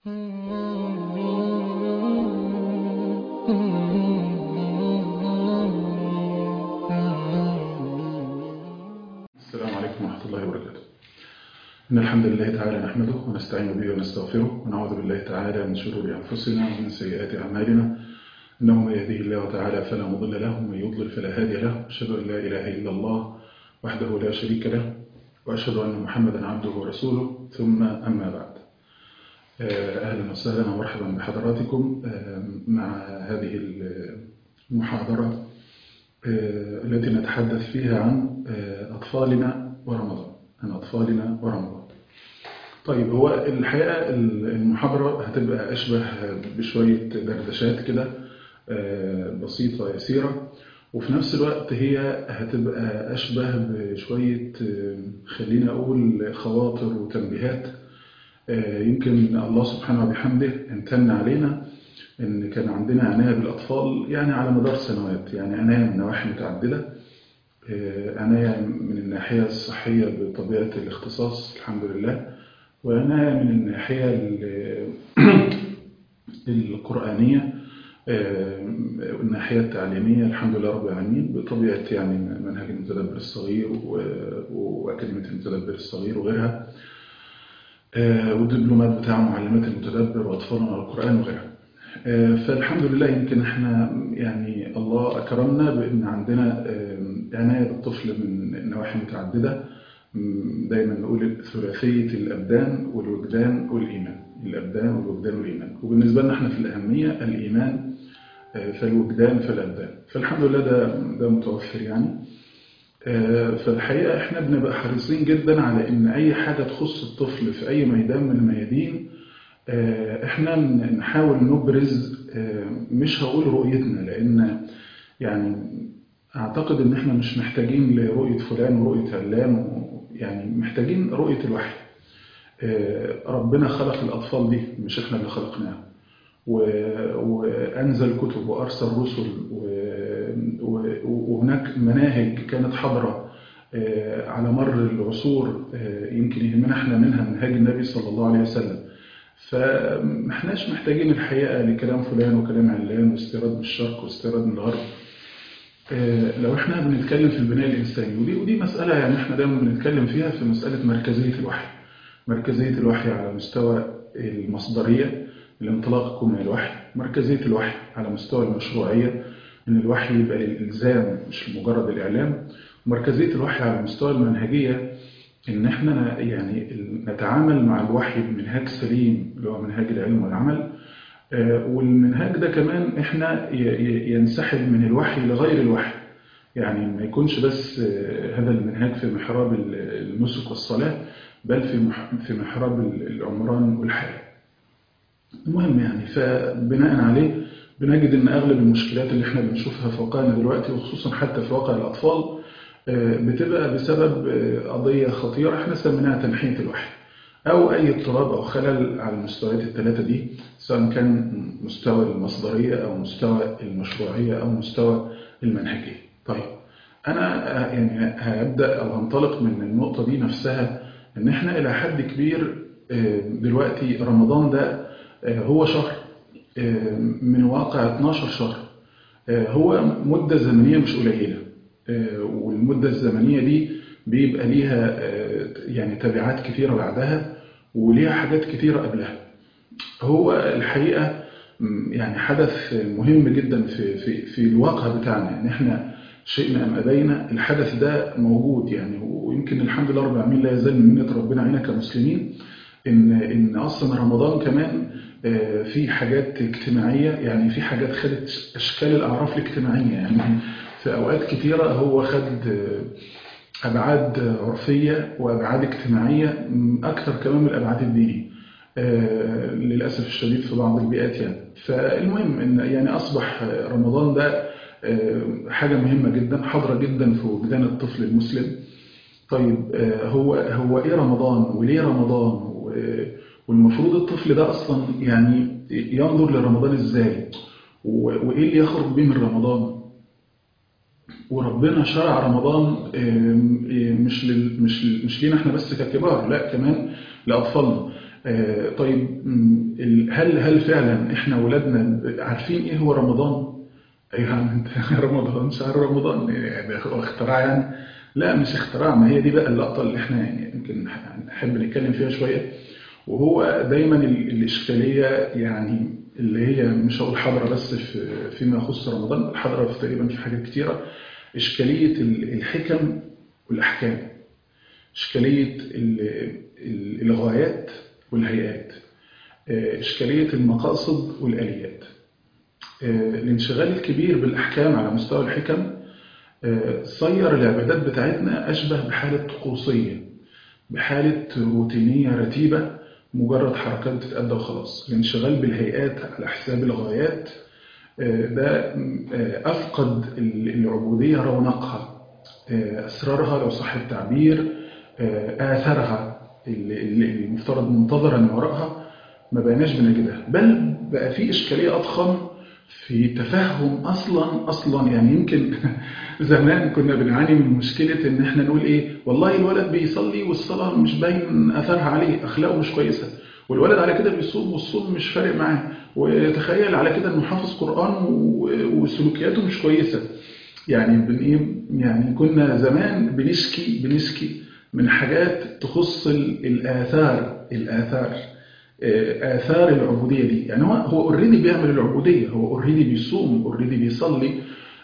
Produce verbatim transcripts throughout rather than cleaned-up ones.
السلام عليكم ورحمة الله وبركاته. إن الحمد لله تعالى نحمده ونستعين به ونستغفره ونعوذ بالله تعالى من شرور أنفسنا ومن سيئات أعمالنا. إنه من يهديه الله تعالى فلا مضل له ومن يضلل فلا هادي له. أشهد أن لا إله إلا الله وحده لا شريك له وأشهد أن محمدا عبده ورسوله. ثم أما بعد، أهلا وسهلا ومرحبا بحضراتكم مع هذه المحاضرة التي نتحدث فيها عن أطفالنا ورمضان عن أطفالنا ورمضان. طيب، هو الحقيقة المحاضرة هتبقى أشبه بشوية دردشات كده بسيطة يسيرة، وفي نفس الوقت هي هتبقى أشبه بشوية خلينا أقول خواطر وتنبيهات. يمكن الله سبحانه وبحمده امتن علينا إن كان عندنا عناية بالأطفال يعني على مدار سنوات، يعني عناية من نواحي متعددة، عناية من الناحية الصحية بطبيعة الاختصاص الحمد لله، وعناية من الناحية القرآنية والناحية التعليمية الحمد لله رب العالمين بطبيعة يعني منهج المتدبر الصغير وأكاديمية المتدبر الصغير وغيرها، والدبلومات بتاع معلمات المتدبر وأطفالنا القرآن وغيرها. فالحمد لله يمكن احنا يعني الله أكرمنا بأن عندنا عناية بالطفل من نواحي متعددة. دايما نقول ثلاثية الأبدان والوجدان والإيمان، الأبدان والوجدان والإيمان، وبالنسبة لنا احنا في الأهمية الإيمان فالوجدان فالأبدان، فالحمد لله ده ده متوفر يعني. فالحقيقة احنا بنبقى حريصين جدا على ان اي حاجة تخص الطفل في اي ميدان من الميادين احنا نحاول نبرز، مش هقول رؤيتنا، لان يعني اعتقد ان احنا مش محتاجين لرؤية فلان ورؤية علان، يعني محتاجين رؤية الوحي. ربنا خلق الاطفال دي، مش احنا اللي خلقناها، وانزل كتب وارسل رسل، وهناك مناهج كانت حاضرة على مر العصور، يمكن يهمنا احنا منها منهاج النبي صلى الله عليه وسلم. فمحناش محتاجين الحقيقة لكلام فلان وكلام علان واستيراد من الشرق واستيراد من الغرب. لو احنا بنتكلم في البناء الإنساني، ودي, ودي مسألة يعني احنا دايما بنتكلم فيها في مسألة مركزية الوحي. مركزية الوحي على مستوى المصدرية، الانطلاق من الوحي. مركزية الوحي على مستوى المشروعية، ان الوحي يبقى للإلزام مش مجرد الإعلام. ومركزية الوحي على مستوى المنهجية، ان احنا يعني نتعامل مع الوحي بمنهاج سليم اللي هو منهاج العلم والعمل. والمنهاج ده كمان احنا ينسحب من الوحي لغير الوحي، يعني ما يكونش بس هذا المنهاج في محراب النسك والصلاة، بل في في محراب العمران والحياة. المهم يعني فبناء عليه بنجد ان اغلب المشكلات اللي احنا بنشوفها في واقعنا دلوقتي، وخصوصا حتى في واقع الاطفال، بتبقى بسبب قضية خطيرة احنا سميناها تنحية الوحي، او اي اضطراب او خلل على المستويات الثلاثة دي، سواء كان مستوى المصدرية او مستوى المشروعية او مستوى المنهجية. طيب، انا يعني هبدأ او هنطلق من النقطة دي نفسها، ان احنا الى حد كبير دلوقتي رمضان ده هو شهر من واقع اتناشر شهر، هو مدة زمنية مش قليلة، والمدة الزمنية دي بيبقى ليها يعني تبعات كثيرة بعدها، وليها حاجات كثيرة قبلها. هو الحقيقة يعني حدث مهم جدا في في في الواقع بتاعنا، يعني احنا شئنا ام ابينا الحدث ده موجود يعني، ويمكن الحمد لله رب العالمين لا يزال من منة ربنا علينا كمسلمين ان ان اصلا رمضان كمان في حاجات اجتماعية، يعني في حاجات خدت اشكال الاعراف الاجتماعية، يعني في اوقات كثيرة هو خد ابعاد عرفية وابعاد اجتماعية اكثر كمان من الابعاد الدينية للاسف الشديد في بعض البيئات يعني. فالمهم ان يعني اصبح رمضان ده حاجة مهمة جدا، حاضرة جدا في وجدان الطفل المسلم. طيب، هو هو ايه رمضان وليه رمضان، والمفروض الطفل ده اصلا يعني ينظر لرمضان ازاي، وايه اللي يخرج به من رمضان. وربنا شرع رمضان مش مش مش لينا احنا بس ككبار، لا كمان لاطفالنا. طيب هل هل فعلا احنا ولادنا عارفين ايه هو رمضان؟ يعني انت رمضان شهر رمضان يعني هو اختراع يعني؟ لا مش اختراع، ما هي دي بقى اللقطة اللي احنا يعني يمكن نحب نتكلم فيها شوية. وهو دايما الإشكالية يعني اللي هي مش هقول حاضرة بس في فيما يخص رمضان، الحاضرة في تقريبا في حاجات كتيرة. إشكالية الحكم والأحكام، إشكالية الغايات والهيئات، إشكالية المقاصد والآليات. الانشغال الكبير بالأحكام على مستوى الحكم صير العبادات بتاعتنا أشبه بحالة طقوسية، بحالة روتينية رتيبة، مجرد حركات بتتأدى وخلاص. الانشغال بالهيئات على حساب الغايات ده أفقد العبودية رونقها، أسرارها لو صح التعبير، آثارها اللي المفترض منتظرا من وراءها ما بقيناش بنجدها. بل بقى في إشكالية أضخم في تفهم أصلا أصلا يعني يمكن زمان كنا بنعاني من مشكلة إن إحنا نقول إيه، والله الولد بيصلي والصلاة مش باين أثرها عليه، أخلاقه مش كويسة، والولد على كده بيصوم والصوم مش فارق معاه، وتخيل على كده إنه حافظ قرآن وسلوكياته مش كويسة. يعني بن إيه يعني كنا زمان بنشكي بنشكي من حاجات تخص الآثار الآثار آثار العبودية دي. يعني هو هو اوريدي بيعمل العبودية، هو اوريدي بيصوم، اوريدي بيصلي،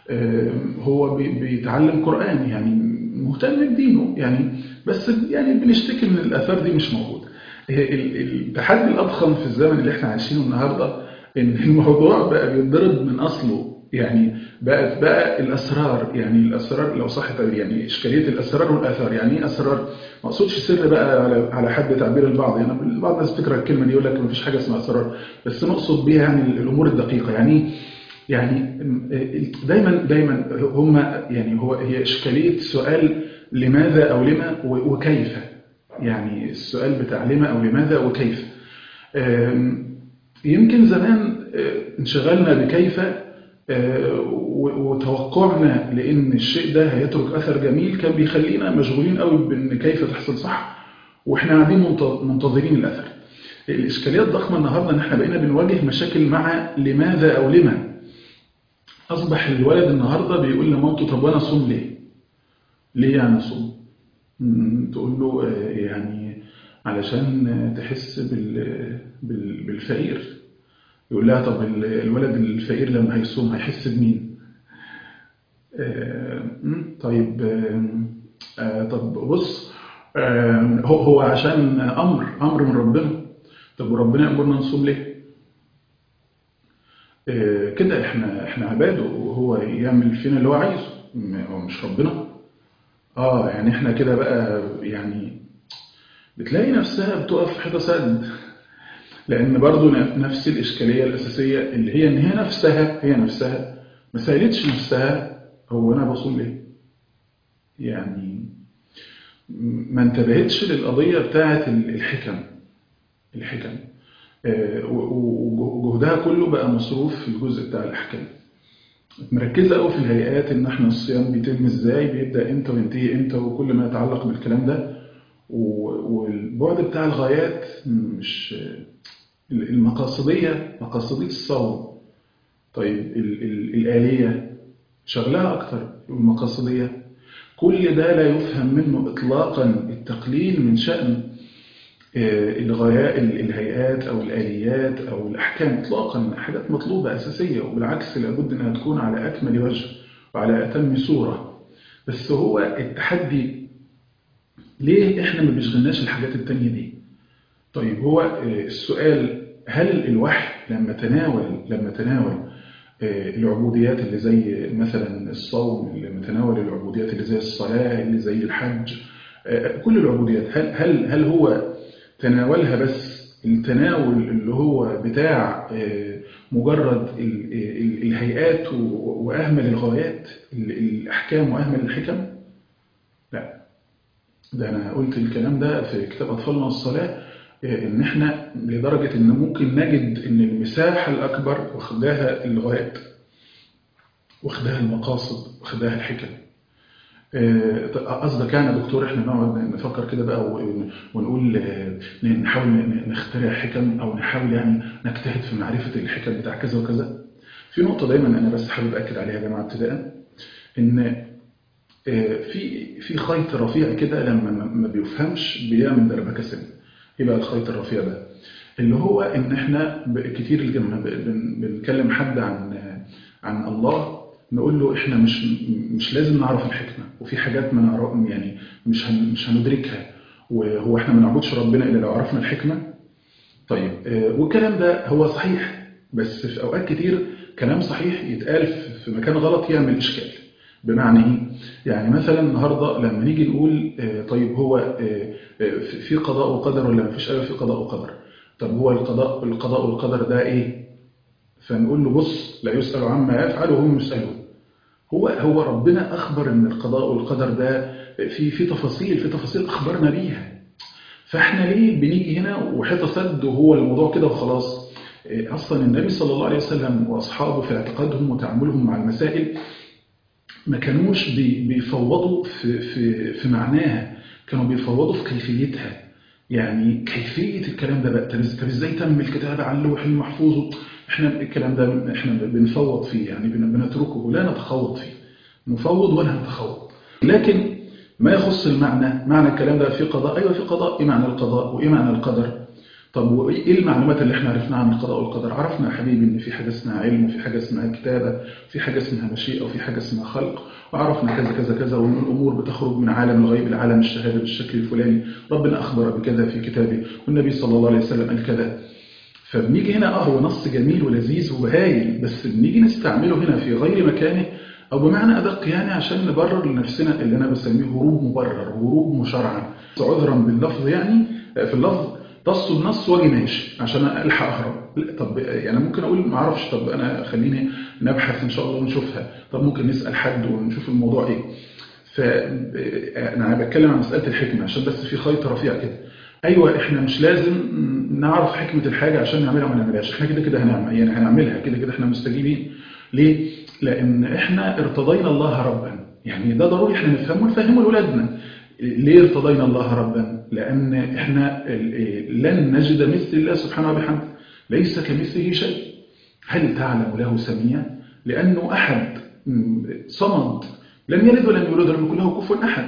هو بيتعلم قرآن، يعني مهتم بدينه يعني، بس يعني بنشتكي من الآثار دي مش موجودة. التحدي الأضخم في الزمن اللي احنا عايشينه النهاردة إن الموضوع بقى بيتضرب من أصله. يعني بقت بقى الأسرار، يعني الأسرار لو صح تعبير، يعني إشكالية الأسرار والآثار. يعني إيه أسرار؟ ما أقصدش سر بقى على على حد تعبير البعض، يعني بعض الناس فكرة الكلمة دي يقول لك ما فيش حاجة اسمها أسرار، بس نقصد بيها يعني الأمور الدقيقة. يعني يعني دايما دايما هم يعني هو هي إشكالية سؤال لماذا أو لما وكيف. يعني السؤال بتاع لما أو لماذا وكيف. يمكن زمان انشغلنا بكيف وتوقعنا لأن الشيء ده هيترك أثر جميل كان بيخلينا مشغولين قوي بأن كيف تحصل صح، وإحنا قاعدين منتظرين الأثر. الإشكالية الضخمة النهاردة إن إحنا بقينا بنواجه مشاكل مع لماذا أو لما. أصبح الولد النهاردة بيقول لمامته طب وأنا أصوم ليه؟ ليه يعني أصوم؟ تقول له يعني علشان تحس بالفقير. يقول لها طب الولد الفقير لما هيصوم هيحس بمين؟ طيب طب بص، هو هو عشان أمر أمر من ربنا. طب وربنا يأمرنا نصوم ليه؟ كده احنا احنا عباده وهو يعمل فينا اللي هو عايزه، هو مش ربنا. اه يعني احنا كده بقى يعني بتلاقي نفسها بتقف في حيطه سد، لان برضو نفس الاشكاليه الاساسيه اللي هي ان هي نفسها هي نفسها ما سالتش نفسها هو انا بصوم ليه؟ يعني ما انتبهتش للقضيه بتاعه الحكم الحكم وجهدها كله بقى مصروف في الجزء بتاع الاحكام. مركزه قوي في الهيئات، ان احنا الصيام بيتم ازاي، بيبدا امتى وينتهي امتى، وكل ما يتعلق بالكلام ده. والبعد بتاع الغايات مش المقاصديه، مقاصديه الصوم. طيب ال ال الآلية شغلها اكتر، المقاصديه كل ده لا يفهم منه اطلاقا التقليل من شأن الغايات الهيئات أو الآليات أو الأحكام إطلاقا. حاجات مطلوبة أساسية، وبالعكس لابد أنها تكون على أكمل وجه وعلى أتم صورة. بس هو التحدي ليه إحنا ما بيشغلناش الحاجات التانية دي؟ طيب هو السؤال، هل الوحي لما تناول لما تناول العبوديات اللي زي مثلا الصوم، اللي تناول العبوديات اللي زي الصلاة، اللي زي الحج، كل العبوديات، هل هل هل هو تناولها بس التناول اللي هو بتاع مجرد الهيئات وأهمل الغايات، الأحكام وأهمل الحكم؟ لا، ده أنا قلت الكلام ده في كتاب أطفالنا والصلاة، إن إحنا لدرجة إن ممكن نجد إن المساحة الأكبر واخداها الغايات، واخداها المقاصد، واخداها الحكم. آه، قصدك يعني يا دكتور احنا نقعد نفكر كده بقى ون- ونقول آه، نحاول ن- نخترع حكم او نحاول يعني نجتهد في معرفة الحكم بتاع كذا وكذا. في نقطة دايما انا بس حابب اكد عليها يا جماعة ابتداء، ان آه، في في خيط رفيع كده لما ما ما بيفهمش بيعمل دربكة سن. ايه بقى الخيط الرفيع ده؟ اللي هو ان احنا ب- كتير لما ب- بن- بنكلم حد عن عن الله نقول له احنا مش مش لازم نعرف الحكمة، وفي حاجات ما نعرف يعني مش هن مش هندركها، وهو احنا ما نعبدش ربنا الا لو عرفنا الحكمة. طيب آه، والكلام ده هو صحيح، بس في اوقات كتير كلام صحيح يتقال في في مكان غلط يعمل اشكال. بمعنى ايه؟ يعني مثلا النهارده لما نيجي نقول آه، طيب هو آه، آه، في في قضاء وقدر ولا ما فيش؟ ايوه في قضاء وقدر. طب هو القضاء القضاء والقدر ده ايه؟ فنقول له بص لا يسأل عما يفعل وهم يسألون. هو هو ربنا اخبر ان القضاء والقدر ده في في تفاصيل في تفاصيل اخبرنا بيها. فاحنا ليه بنيجي هنا وحيطه سد وهو الموضوع كده وخلاص؟ إيه، اصلا النبي صلى الله عليه وسلم واصحابه في اعتقادهم وتعاملهم مع المسائل ما كانوش بي- بيفوضوا في في في معناها، كانوا بيفوضوا في كيفيتها. يعني كيفية الكلام ده بقى، طب إز- طب ازاي تم الكتابة على اللوح المحفوظ؟ احنا الكلام ده احنا بنفوض فيه، يعني بن- بنتركه لا نتخوض فيه. نفوض ولا نتخوض. لكن ما يخص المعنى، معنى الكلام ده في قضاء، ايوه في قضاء. ايه معنى القضاء وايه معنى القدر؟ طب وايه المعلومات اللي احنا عرفناها عن القضاء والقدر؟ عرفنا يا حبيبي ان في حاجه اسمها علم، وفي حاجه اسمها كتابه، في حاجه اسمها مشيئه، وفي حاجه اسمها خلق، وعرفنا كذا كذا كذا، وان الامور بتخرج من عالم الغيب لعالم الشهاده بالشكل الفلاني. ربنا اخبر بكذا في كتابه، والنبي صلى الله عليه وسلم قال كذا. فبنيجي هنا اه هو نص جميل ولذيذ وهايل، بس بنيجي نستعمله هنا في غير مكانه، او بمعنى ادق يعني عشان نبرر لنفسنا اللي انا بسميه هروب مبرر، هروب مشرعا، عذرا باللفظ يعني في اللفظ. تص النص واجي ماشي عشان الحق اهرب. لا، طب يعني ممكن اقول ما اعرفش، طب انا خليني نبحث ان شاء الله ونشوفها، طب ممكن نسال حد ونشوف الموضوع ايه. فانا بتكلم عن مساله الحكمه عشان بس في خيط رفيع كده. ايوه احنا مش لازم نعرف حكمه الحاجه عشان نعملها وما نعملهاش، احنا كده كده هنعمل يعني هنعملها كده كده احنا مستجيبين. ليه؟ لان احنا ارتضينا الله ربا، يعني ده ضروري احنا نفهمه ونفهمه لاولادنا. ليه ارتضينا الله ربا؟ لان احنا لن نجد مثل الله سبحانه وبحمده، ليس كمثله شيء. هل تعلم له سميا؟ لانه احد صمد، لم يلد ولم يولد ولم يكن له كفوا احد.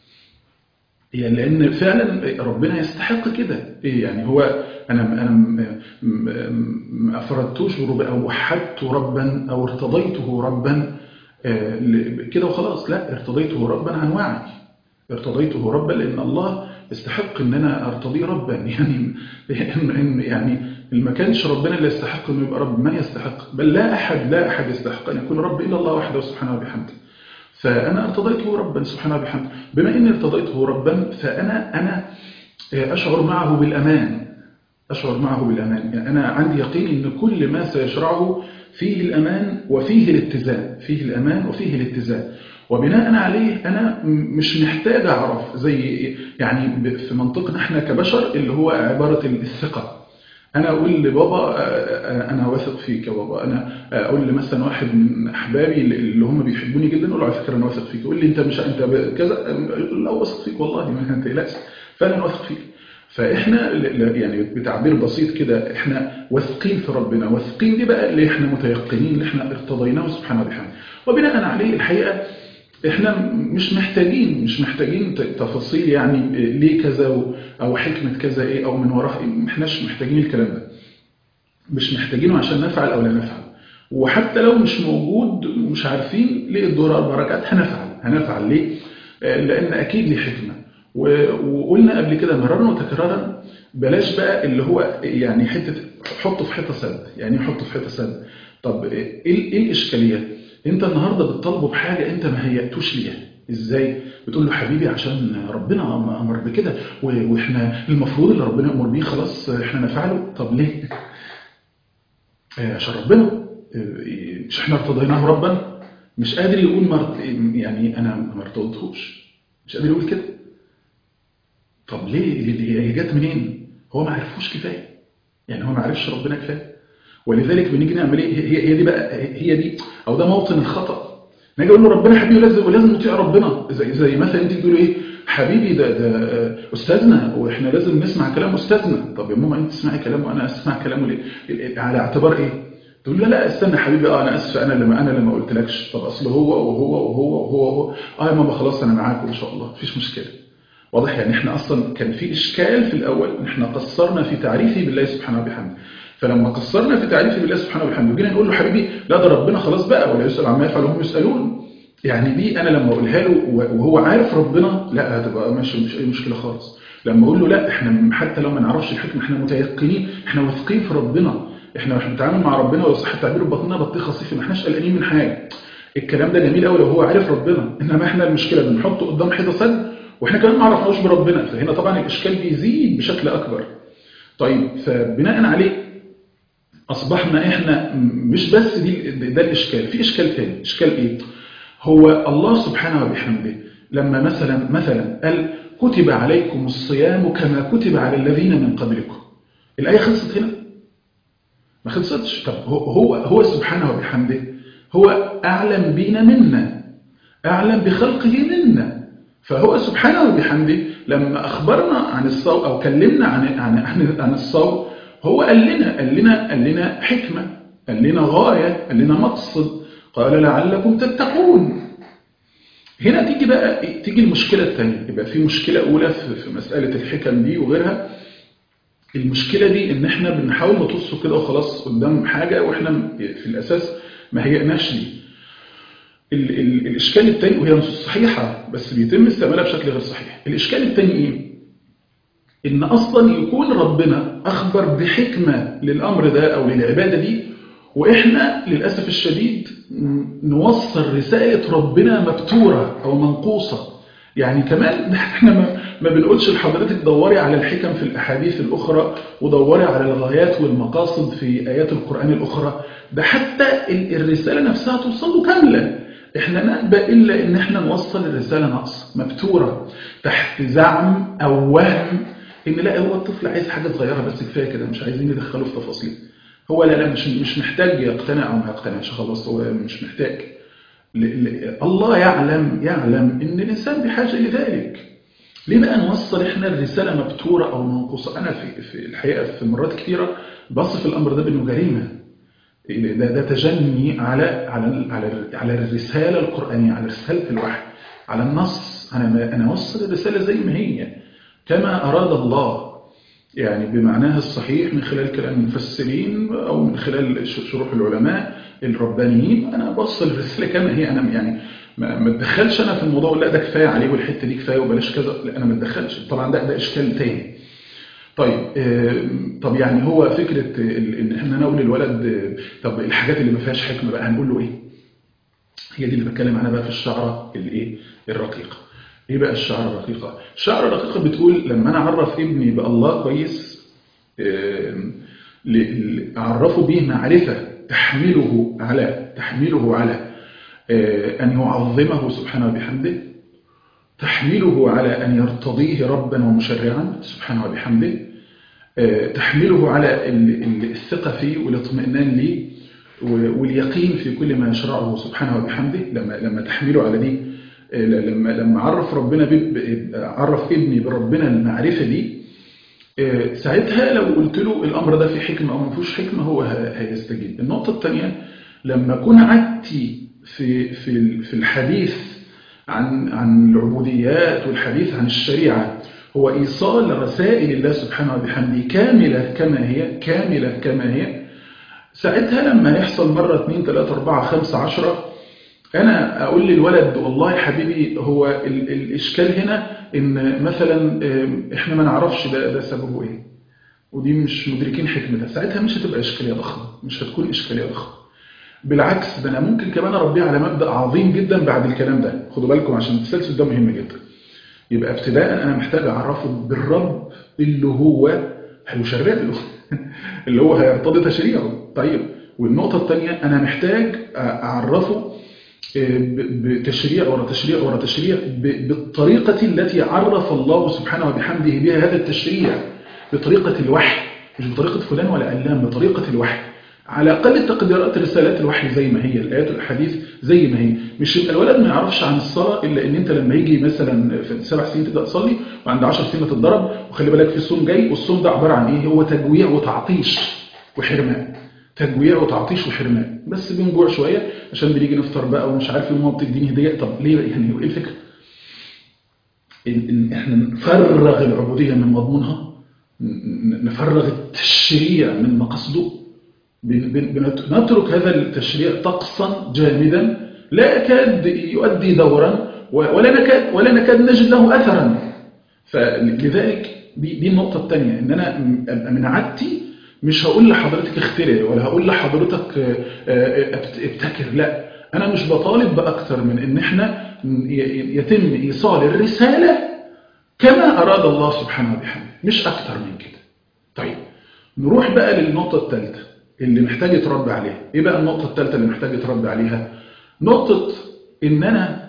يعني لان فعلا ربنا يستحق كده. ايه يعني هو انا انا م- م- ما افردتوش برب او وحدت ربا او ارتضيته ربا آه، ل- كده وخلاص. لا، ارتضيته ربا عن وعي، ارتضيته ربا لان الله يستحق ان انا ارتضيه ربا. يعني إن إن يعني ما كانش ربنا اللي يستحق انه يبقى رب، ما يستحق، بل لا احد لا احد يستحق ان يكون رب الا الله وحده سبحانه وبحمده. فأنا ارتضيته ربا سبحانه وبحمده. بما أني ارتضيته ربا فأنا أنا أشعر معه بالأمان، أشعر معه بالأمان. يعني أنا عندي يقين أن كل ما سيشرعه فيه الأمان وفيه الاتزان، فيه الأمان وفيه الاتزان. وبناء عليه أنا مش محتاج أعرف زي يعني في منطقنا احنا كبشر اللي هو عبارة الثقة. انا اقول لبابا آه، آه، انا واثق فيك يا بابا. انا اقول مثلا واحد من احبابي اللي هم بيحبوني جدا اقول له على فكره انا واثق فيك، يقول لي انت مش انت ب- كذا، لا واثق فيك والله ما تقلقش، فانا واثق فيك. فاحنا ل- ل- يعني بتعبير بسيط كده احنا واثقين في ربنا. واثقين دي بقى اللي احنا متيقنين اللي احنا ارتضيناه سبحانه وبحمده. وبناء عليه الحقيقه احنا مش محتاجين مش محتاجين ت- تفاصيل يعني ليه كذا و- او حكمه كذا ايه او من وراها ايه. ما احناش محتاجين الكلام ده، مش محتاجينه عشان نفعل او لا نفعل. وحتى لو مش موجود ومش عارفين ليه الدور اربع ركعات هنفعل هنفعل ليه؟ آه، لان اكيد ليه حكمه. و- وقلنا قبل كده مرارا وتكرارا بلاش بقى اللي هو يعني حته حطه في حته سد. يعني إيه حطه في حته سد؟ طب ايه ايه الاشكاليه؟ انت النهارده بتطالبه بحاجه انت ما هيأتوش ليها. ازاي؟ بتقول له حبيبي عشان ربنا امر بكده و- واحنا المفروض اللي ربنا امر بيه خلاص احنا نفعله. طب ليه؟ آه، عشان ربنا آه، مش احنا ارتضيناه ربا. مش قادر يقول مرت يعني انا ما ارتضيتهوش، مش قادر يقول كده. طب ليه؟ اللي هي جت منين؟ هو ما عرفوش كفايه، يعني هو ما عرفش ربنا كفايه. ولذلك بنيجي نعمل ايه؟ هي هي دي بقى، هي دي او ده موطن الخطأ. نيجي اقول له ربنا حبيبي لازم ولازم نطيع ربنا، زي زي مثلا انت تقولي ايه حبيبي ده ده استاذنا واحنا لازم نسمع كلام استاذنا. طب يا ماما انت تسمعي كلامه وانا اسمع كلامه ليه؟ على اعتبار ايه؟ تقول لا لا استنى حبيبي اه انا اسف انا لما انا لما قلتلكش. طب اصل هو وهو وهو وهو وهو اه يا ماما خلاص انا معاك ان شاء الله مفيش مشكله. واضح يعني احنا اصلا كان في اشكال في الاول ان احنا قصرنا في تعريفه بالله سبحانه وبحمده. فلما قصرنا في تعريفه بالله سبحانه وبحمده وجينا نقول له حبيبي لا ده ربنا خلاص بقى ولا يسأل عما يفعل وهم يسألون، يعني دي انا لما اقولها له وهو عارف ربنا لا هتبقى ماشي مش اي مشكله خالص. لما اقول له لا احنا حتى لو ما نعرفش الحكمه احنا متيقنين احنا واثقين في ربنا، احنا مش بنتعامل مع ربنا ولو صح التعبير ببطننا بطيخه صيفي ما احناش قلقانين من حاجه. الكلام ده جميل قوي لو هو عارف ربنا، انما احنا المشكله بنحطه قدام حيطه سد واحنا كمان ما عرفناش بربنا، فهنا طبعا الاشكال بيزيد بشكل اكبر. طيب فبناء عليه اصبحنا احنا مش بس دي ده الاشكال، في اشكال تاني. اشكال ايه؟ هو الله سبحانه وبحمده لما مثلا مثلا قال كتب عليكم الصيام كما كتب على الذين من قبلكم، الايه خلصت هنا؟ ما خلصتش. طب هو هو هو سبحانه وبحمده هو اعلم بينا منا، اعلم بخلقه منا، فهو سبحانه وبحمده لما اخبرنا عن الصوم او كلمنا عن عن عن, عن الصوم هو قال لنا قال لنا قال لنا حكمه، قال لنا غايه، قال لنا مقصد، قال لعلكم تتقون. هنا تيجي بقى تيجي المشكله الثانيه، يبقى في مشكله اولى في, في مساله الحكم دي وغيرها. المشكله دي ان احنا بنحاول نطصه كده وخلاص قدام حاجه واحنا في الاساس ما هيئناش ليه. ال ال الاشكال الثاني وهي نصوص صحيحه بس بيتم استعمالها بشكل غير صحيح. الاشكال الثاني ايه؟ ان اصلا يكون ربنا اخبر بحكمه للامر ده او للعباده دي واحنا للاسف الشديد نوصل رساله ربنا مبتوره او منقوصه. يعني كمان احنا ما, ما بنقولش لحضرتك دوري على الحكم في الاحاديث الاخرى ودوري على الغايات والمقاصد في ايات القران الاخرى، ده حتى الرساله نفسها توصل له كامله. احنا نأبى الا ان احنا نوصل الرساله ناقصه مبتوره تحت زعم او وهم ان لا هو الطفل عايز حاجه صغيره بس كفايه كده مش عايزين ندخله في تفاصيل. هو لا لا مش مش محتاج يقتنع او ما يقتنعش خلاص هو مش محتاج. الله يعلم يعلم ان الانسان بحاجه لذلك. ليه بقى نوصل احنا الرساله مبتوره او منقوصه؟ انا في في الحقيقه في مرات كثيره بصف الامر ده بانه جريمه. ده ده تجني على على على على الرساله القرانيه، على رساله الوحي، على النص. انا انا اوصل الرساله زي ما هي كما اراد الله، يعني بمعناها الصحيح من خلال كلام المفسرين او من خلال شروح العلماء الربانيين. انا بوصل الرساله كما هي. انا يعني ما اتدخلش انا في الموضوع لا ده كفايه عليه والحته دي كفايه وبلاش كذا، لا انا ما اتدخلش. طبعا ده ده اشكال تاني. طيب طب يعني هو فكره ان احنا نقول للولد طب الحاجات اللي ما فيهاش حكمه بقى هنقول له ايه؟ هي دي اللي بتكلم عنها بقى في الشعره الايه الرقيقه. ايه بقى الشعره الرقيقه؟ الشعره الرقيقه بتقول لما انا اعرف ابني بالله كويس اعرفه به معرفه تحمله على تحمله على ان يعظمه سبحانه وبحمده، تحمله على ان يرتضيه ربا ومشرعا سبحانه وبحمده، تحمله على الثقه فيه والاطمئنان ليه واليقين في كل ما يشرعه سبحانه وبحمده. لما لما تحمله على دي، لما لما عرف ربنا عرف ابني بربنا المعرفه دي، ساعتها لو قلت له الامر ده في حكمه او ما فيهوش حكمه هو هيستجيب. النقطه الثانيه لما اكون عدتي في في في الحديث عن عن العبوديات والحديث عن الشريعه هو ايصال رسائل الله سبحانه وبحمده كامله كما هي كامله كما هي، ساعتها لما يحصل مره اثنين ثلاثه اربعه خمسه عشرة انا اقول للولد والله يا حبيبي هو ال الاشكال هنا ان مثلا احنا ما نعرفش ده ده سببه ايه ودي مش مدركين حكمتها، ساعتها مش هتبقى اشكاليه ضخمه، مش هتكون اشكاليه ضخمه. بالعكس ده انا ممكن كمان اربيه على مبدا عظيم جدا بعد الكلام ده. خدوا بالكم عشان التسلسل ده مهم جدا. يبقى ابتداء انا محتاج اعرفه بالرب اللي هو هيشرع له اللي هو هيرتضي تشريعه. طيب والنقطه الثانيه انا محتاج اعرفه بتشريع ورا تشريع ورا تشريع بالطريقة التي عرف الله سبحانه وبحمده بها هذا التشريع، بطريقة الوحي، مش بطريقة فلان ولا علان، بطريقة الوحي. على أقل التقديرات رسالات الوحي زي ما هي، الآيات والأحاديث زي ما هي. مش يبقى الولد ما يعرفش عن الصلاة إلا إن أنت لما يجي مثلا في سبع سنين تبدأ تصلي، وعند عشر سنين تتضرب، وخلي بالك في الصوم جاي، والصوم ده عبارة عن إيه؟ هو تجويع وتعطيش وحرمان. تجويع وتعطيش وحرمان، بس بنجوع شوية عشان بنيجي نفطر بقى ومش عارف ايه، وماما بتديني هدية. طب ليه بقى؟ يعني ايه الفكرة؟ إن إحنا نفرغ العبودية من مضمونها، نفرغ التشريع من مقصده، بنترك هذا التشريع طقسا جامدا لا يكاد يؤدي دورا، ولا نكاد ولا نكاد نجد له أثرا. فلذلك دي, دي النقطة الثانية، إن أنا من عادتي مش هقول لحضرتك اخترع، ولا هقول لحضرتك ابتكر، لا، أنا مش بطالب بأكتر من إن إحنا يتم إيصال الرسالة كما أراد الله سبحانه وبحمده، مش أكتر من كده. طيب نروح بقى للنقطة الثالثة اللي محتاج يتربى عليها. إيه بقى النقطة الثالثة اللي محتاج يتربى عليها؟ نقطة إن أنا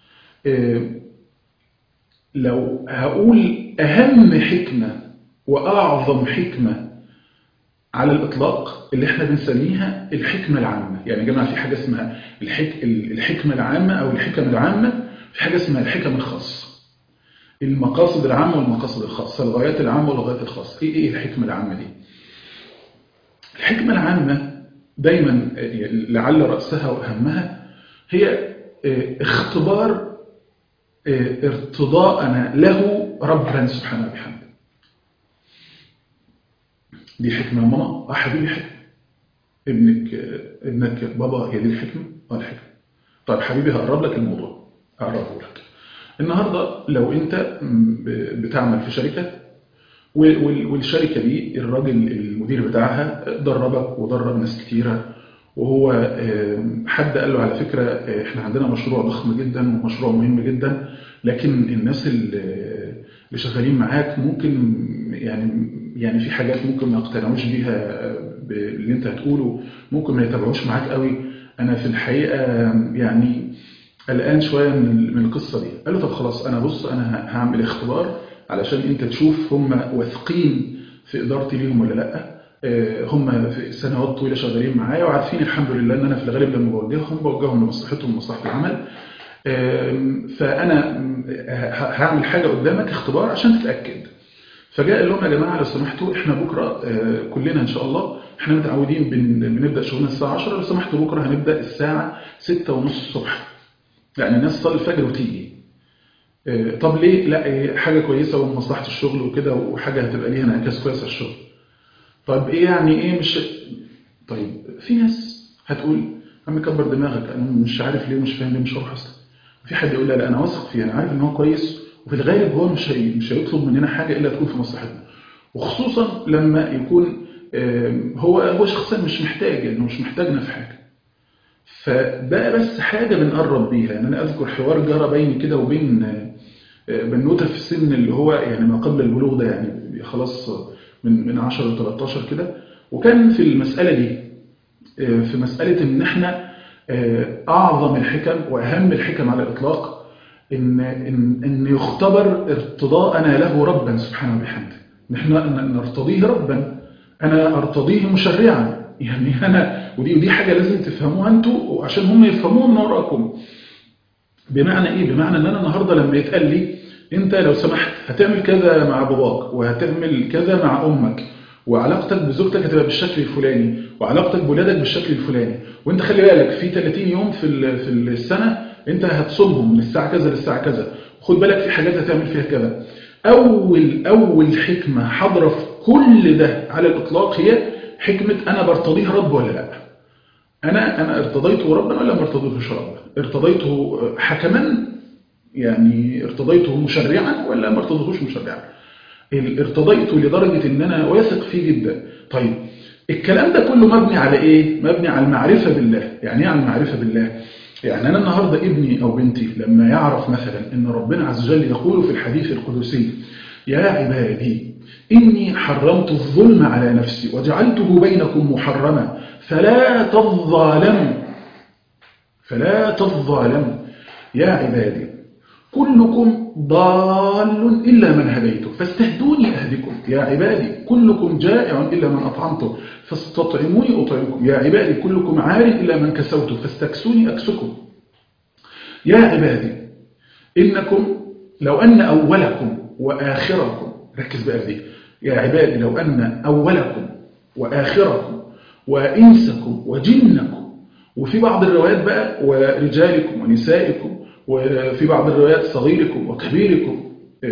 لو هقول أهم حكمة وأعظم حكمة على الإطلاق اللي احنا بنسميها الحكمة العامة. يعني يا جماعة في حاجة اسمها الحك... الحكمة العامة أو الحكم العامة، في حاجة اسمها الحكم الخاصة، المقاصد العامة والمقاصد الخاصة، الغايات العامة والغايات الخاصة. إيه إيه الحكمة العامة دي؟ الحكمة العامة دايما لعل رأسها وأهمها هي اختبار ارتضاءنا له ربا سبحانه وبحمده. دي حكمة يا ماما؟ اه حبيبي حكمة. ابنك ابنك بابا هي دي الحكمة؟ اه الحكمة. طيب حبيبي هقرب لك الموضوع، هقربه لك. النهاردة لو انت بتعمل في شركة، والشركة دي الراجل المدير بتاعها دربك ودرب ناس كتيرة، وهو حد قال له على فكرة احنا عندنا مشروع ضخم جدا ومشروع مهم جدا، لكن الناس اللي شغالين معاك ممكن يعني يعني في حاجات ممكن ما يقتنعوش بيها باللي انت هتقوله، ممكن ما يتابعوش معاك قوي. انا في الحقيقة يعني قلقان شوية من القصة دي. قال له طب خلاص، انا بص انا هعمل اختبار علشان انت تشوف هم واثقين في ادارتي ليهم ولا لا. هم في سنوات طويلة شغالين معايا وعارفين الحمد لله ان انا في الغالب لما بوجههم بوجههم لمصلحتهم ومصلحة العمل. فانا هعمل حاجة قدامك اختبار عشان تتأكد. فجاء قال لهم يا جماعة لو سمحتوا احنا بكرة كلنا ان شاء الله احنا متعودين بنبدأ شغلنا الساعة عشرة، لو سمحتوا بكرة هنبدأ الساعة ستة ونص الصبح، يعني الناس تصلي الفجر وتيجي. طب ليه؟ لا حاجة كويسة ومصلحة الشغل وكده، وحاجة هتبقى ليها انعكاس كويس على الشغل. طب ايه يعني ايه مش طيب؟ في ناس هتقول عم كبر دماغك، انا مش عارف ليه ومش فاهم ليه مش هروح اصلا. في حد يقول لا لا انا واثق فيه، انا عارف ان هو كويس، وفي الغالب هو مش هي مش هيطلب مننا حاجة الا تكون في مصلحتنا، وخصوصا لما يكون هو هو شخصيا مش محتاج، يعني مش محتاجنا في حاجة. فده بس حاجة بنقرب بيها. يعني انا اذكر حوار جرى بيني كده وبين بنوته في السن اللي هو يعني ما قبل البلوغ ده، يعني خلاص من من عشرة ل تلتاشر كده، وكان في المسألة دي في مسألة ان احنا اعظم الحكم واهم الحكم على الاطلاق ان ان ان يختبر ارتضاءنا له ربا سبحانه وبحمده. نحن نرتضيه ربا، انا ارتضيه مشرعا. يعني انا ودي ودي حاجة لازم تفهموها انتوا عشان هم يفهموها من وراكم. بمعنى ايه؟ بمعنى ان انا النهارده لما يتقال لي انت لو سمحت هتعمل كذا مع باباك وهتعمل كذا مع امك، وعلاقتك بزوجتك هتبقى بالشكل الفلاني، وعلاقتك بولادك بالشكل الفلاني، وانت خلي بالك في ثلاثين يوم في في السنه انت هتصومهم من الساعه كذا للساعه كذا، خد بالك في حاجات هتعمل فيها كذا. اول اول حكمه حاضره في كل ده على الاطلاق هي حكمه انا برتضيه رب ولا لا. انا انا ارتضيته ربا ولا ما ارتضيتهوش ربا؟ ارتضيته حكما يعني ارتضيته مشرعا ولا ما ارتضيتهوش مشرعا؟ ارتضيته لدرجة ان انا واثق فيه جدا. طيب الكلام ده كله مبني على ايه؟ مبني على المعرفة بالله. يعني ايه على المعرفة بالله؟ يعني انا النهاردة ابني او بنتي لما يعرف مثلا ان ربنا عز وجل يقول في الحديث القدسي يا عبادي إني حرمت الظلم على نفسي وجعلته بينكم محرما فلا تظالموا فلا تظالموا. يا عبادي كلكم ضال إلا من هديته فاستهدوني أهدكم. يا عبادي كلكم جائع إلا من أطعمته فاستطعموني أطعمكم. يا عبادي كلكم عار إلا من كسوته فاستكسوني أكسكم. يا عبادي إنكم لو أن أولكم وآخركم، ركز بقى دي، يا عبادي لو أن أولكم وآخركم وإنسكم وجنكم، وفي بعض الروايات بقى ورجالكم ونسائكم، وفي بعض الروايات صغيركم وكبيركم،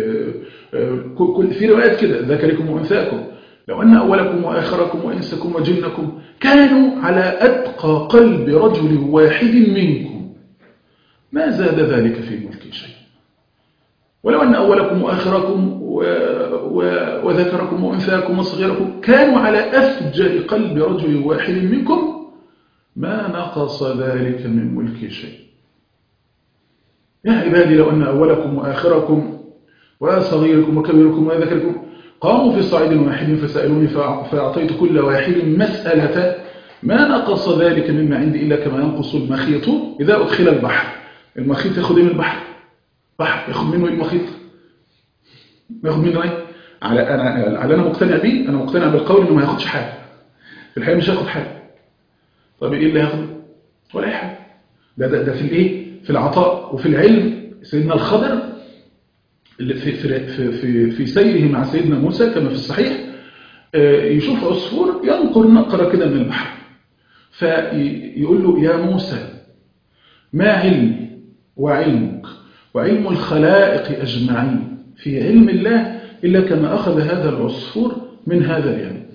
في روايات كده ذكركم وأنثاكم، لو أن أولكم وآخركم وإنسكم وجنكم كانوا على أتقى قلب رجل واحد منكم ما زاد ذلك في ملكي شيء. ولو أن أولكم وآخركم وذكركم وأنثاكم وصغيركم كانوا على أفجر قلب رجل واحد منكم ما نقص ذلك من ملكي شيء. يا عبادي لو أن أولكم وآخركم وصغيركم وكبيركم وذكركم قاموا في صعيد واحد فسألوني فأعطيت كل واحد مسألة ما نقص ذلك مما عندي إلا كما ينقص المخيط إذا أدخل البحر. المخيط ياخد من البحر، بحر ياخد منه المخيط، ياخد منه ايه؟ على انا على انا مقتنع بيه، انا مقتنع بالقول انه ما ياخدش حاجه في الحقيقه، مش هياخد حاجه. طب ايه اللي هياخده؟ ولا اي حاجه. ده ده, ده في الايه؟ في العطاء وفي العلم. سيدنا الخضر اللي في في في في سيره مع سيدنا موسى كما في الصحيح يشوف عصفور ينقر نقره كده من البحر، فيقول له يا موسى ما علمي وعلمك وعلم الخلائق أجمعين في علم الله إلا كما أخذ هذا العصفور من هذا اليم.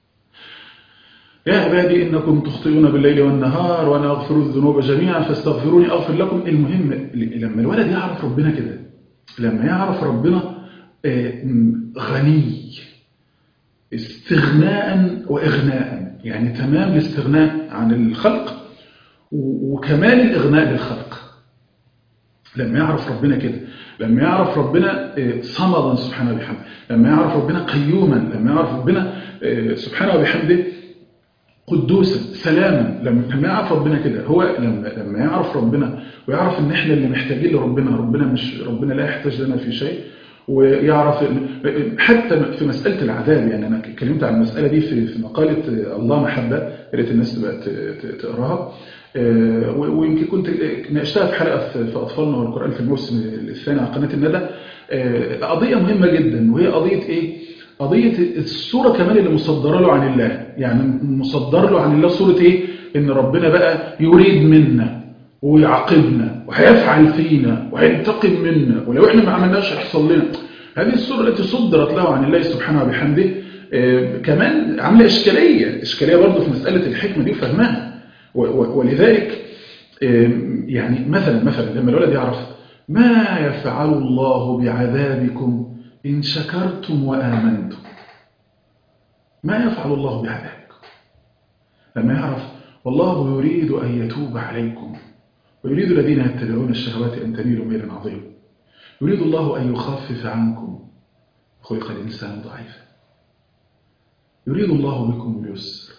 يا عبادي إنكم تخطئون بالليل والنهار وأنا أغفر الذنوب جميعا فاستغفروني أغفر لكم. المهم لما الولد يعرف ربنا كده، لما يعرف ربنا غني استغناء وإغناء، يعني تمام الاستغناء عن الخلق وكمال الإغناء للخلق. لما يعرف ربنا كده، لما يعرف ربنا صمدا سبحانه وبحمده، لما يعرف ربنا قيوما، لما يعرف ربنا سبحانه وبحمده قدوسا سلاما، لما يعرف ربنا كده، هو لما لما يعرف ربنا ويعرف ان احنا اللي محتاجين لربنا، ربنا مش ربنا لا يحتاج لنا في شيء، ويعرف حتى في مسألة العذاب. يعني أنا اتكلمت عن المسألة دي في في مقالة الله محبة، يا ريت الناس تبقى تقراها، ويمكن كنت ناقشتها في حلقة في أطفالنا والقرآن في الموسم الثاني على قناة الندى. قضية مهمة جدا، وهي قضية إيه؟ قضية الصورة كمان اللي مصدرة له عن الله. يعني مصدر له عن الله صورة إيه؟ إن ربنا بقى يريد منا ويعاقبنا وهيفعل فينا وهينتقم منا، ولو احنا ما عملناش هيحصل لنا. هذه الصورة التي صدرت له عن الله سبحانه وبحمده كمان عامله اشكاليه اشكاليه برضه في مساله الحكمه دي وفهمها. ولذلك يعني مثلا مثلا لما الولد يعرف ما يفعل الله بعذابكم ان شكرتم وامنتم، ما يفعل الله بعذابكم، لما يعرف والله يريد ان يتوب عليكم ويريد الذين يتبعون الشهوات ان تميلوا ميلا عظيما، يريد الله ان يخفف عنكم خلق الانسان ضعيفا، يريد الله بكم اليسر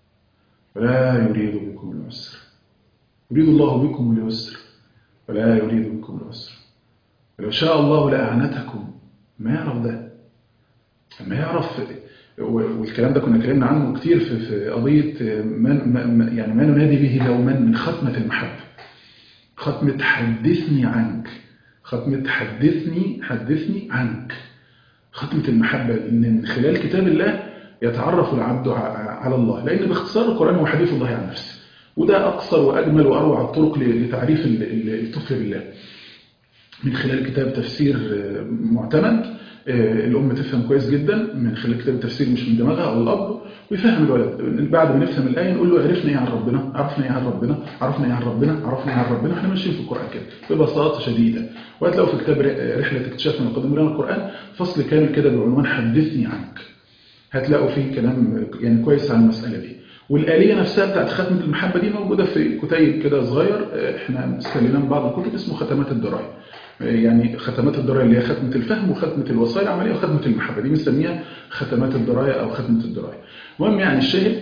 ولا يريد بكم العسر، يريد الله بكم اليسر ولا يريد بكم العسر، ولو شاء الله لأعنتكم. ما يعرف ده، لما يعرف، والكلام ده كنا اتكلمنا عنه كتير في في قضية من يعني ما ننادي به دوما من ختمة المحبة، ختمة حدثني عنك، ختمة حدثني حدثني عنك، ختمة المحبة، إن من خلال كتاب الله يتعرف العبد على الله. لأن باختصار القرآن هو حديث الله عن نفسه، وده أقصر وأجمل وأروع الطرق لتعريف الطفل بالله من خلال كتاب تفسير معتمد الأم تفهم كويس جدا من خلال كتاب التفسير، مش من دماغها أو الأب، ويفهم الولد. بعد ما نفهم الآية نقول له عرفنا إيه عن ربنا، عرفنا إيه عن ربنا، عرفنا إيه عن ربنا، عرفنا إيه عن ربنا. إحنا ماشيين في القرآن كده ببساطة شديدة. وهتلاقوا في كتاب رحلة اكتشاف من قدم لنا القرآن فصل كامل كده بعنوان حدثني عنك، هتلاقوا فيه كلام يعني كويس عن المسألة دي. والآلية نفسها بتاعت ختمة المحبة دي موجودة في كتيب كده صغير احنا استليناه من بعض الكتب اسمه ختمات الدراية. يعني ختمات الدراية اللي هي ختمة الفهم وختمة الوصايا العملية وختمة المحبة، دي بنسميها ختمات الدراية أو ختمة الدراية. المهم يعني الشاهد،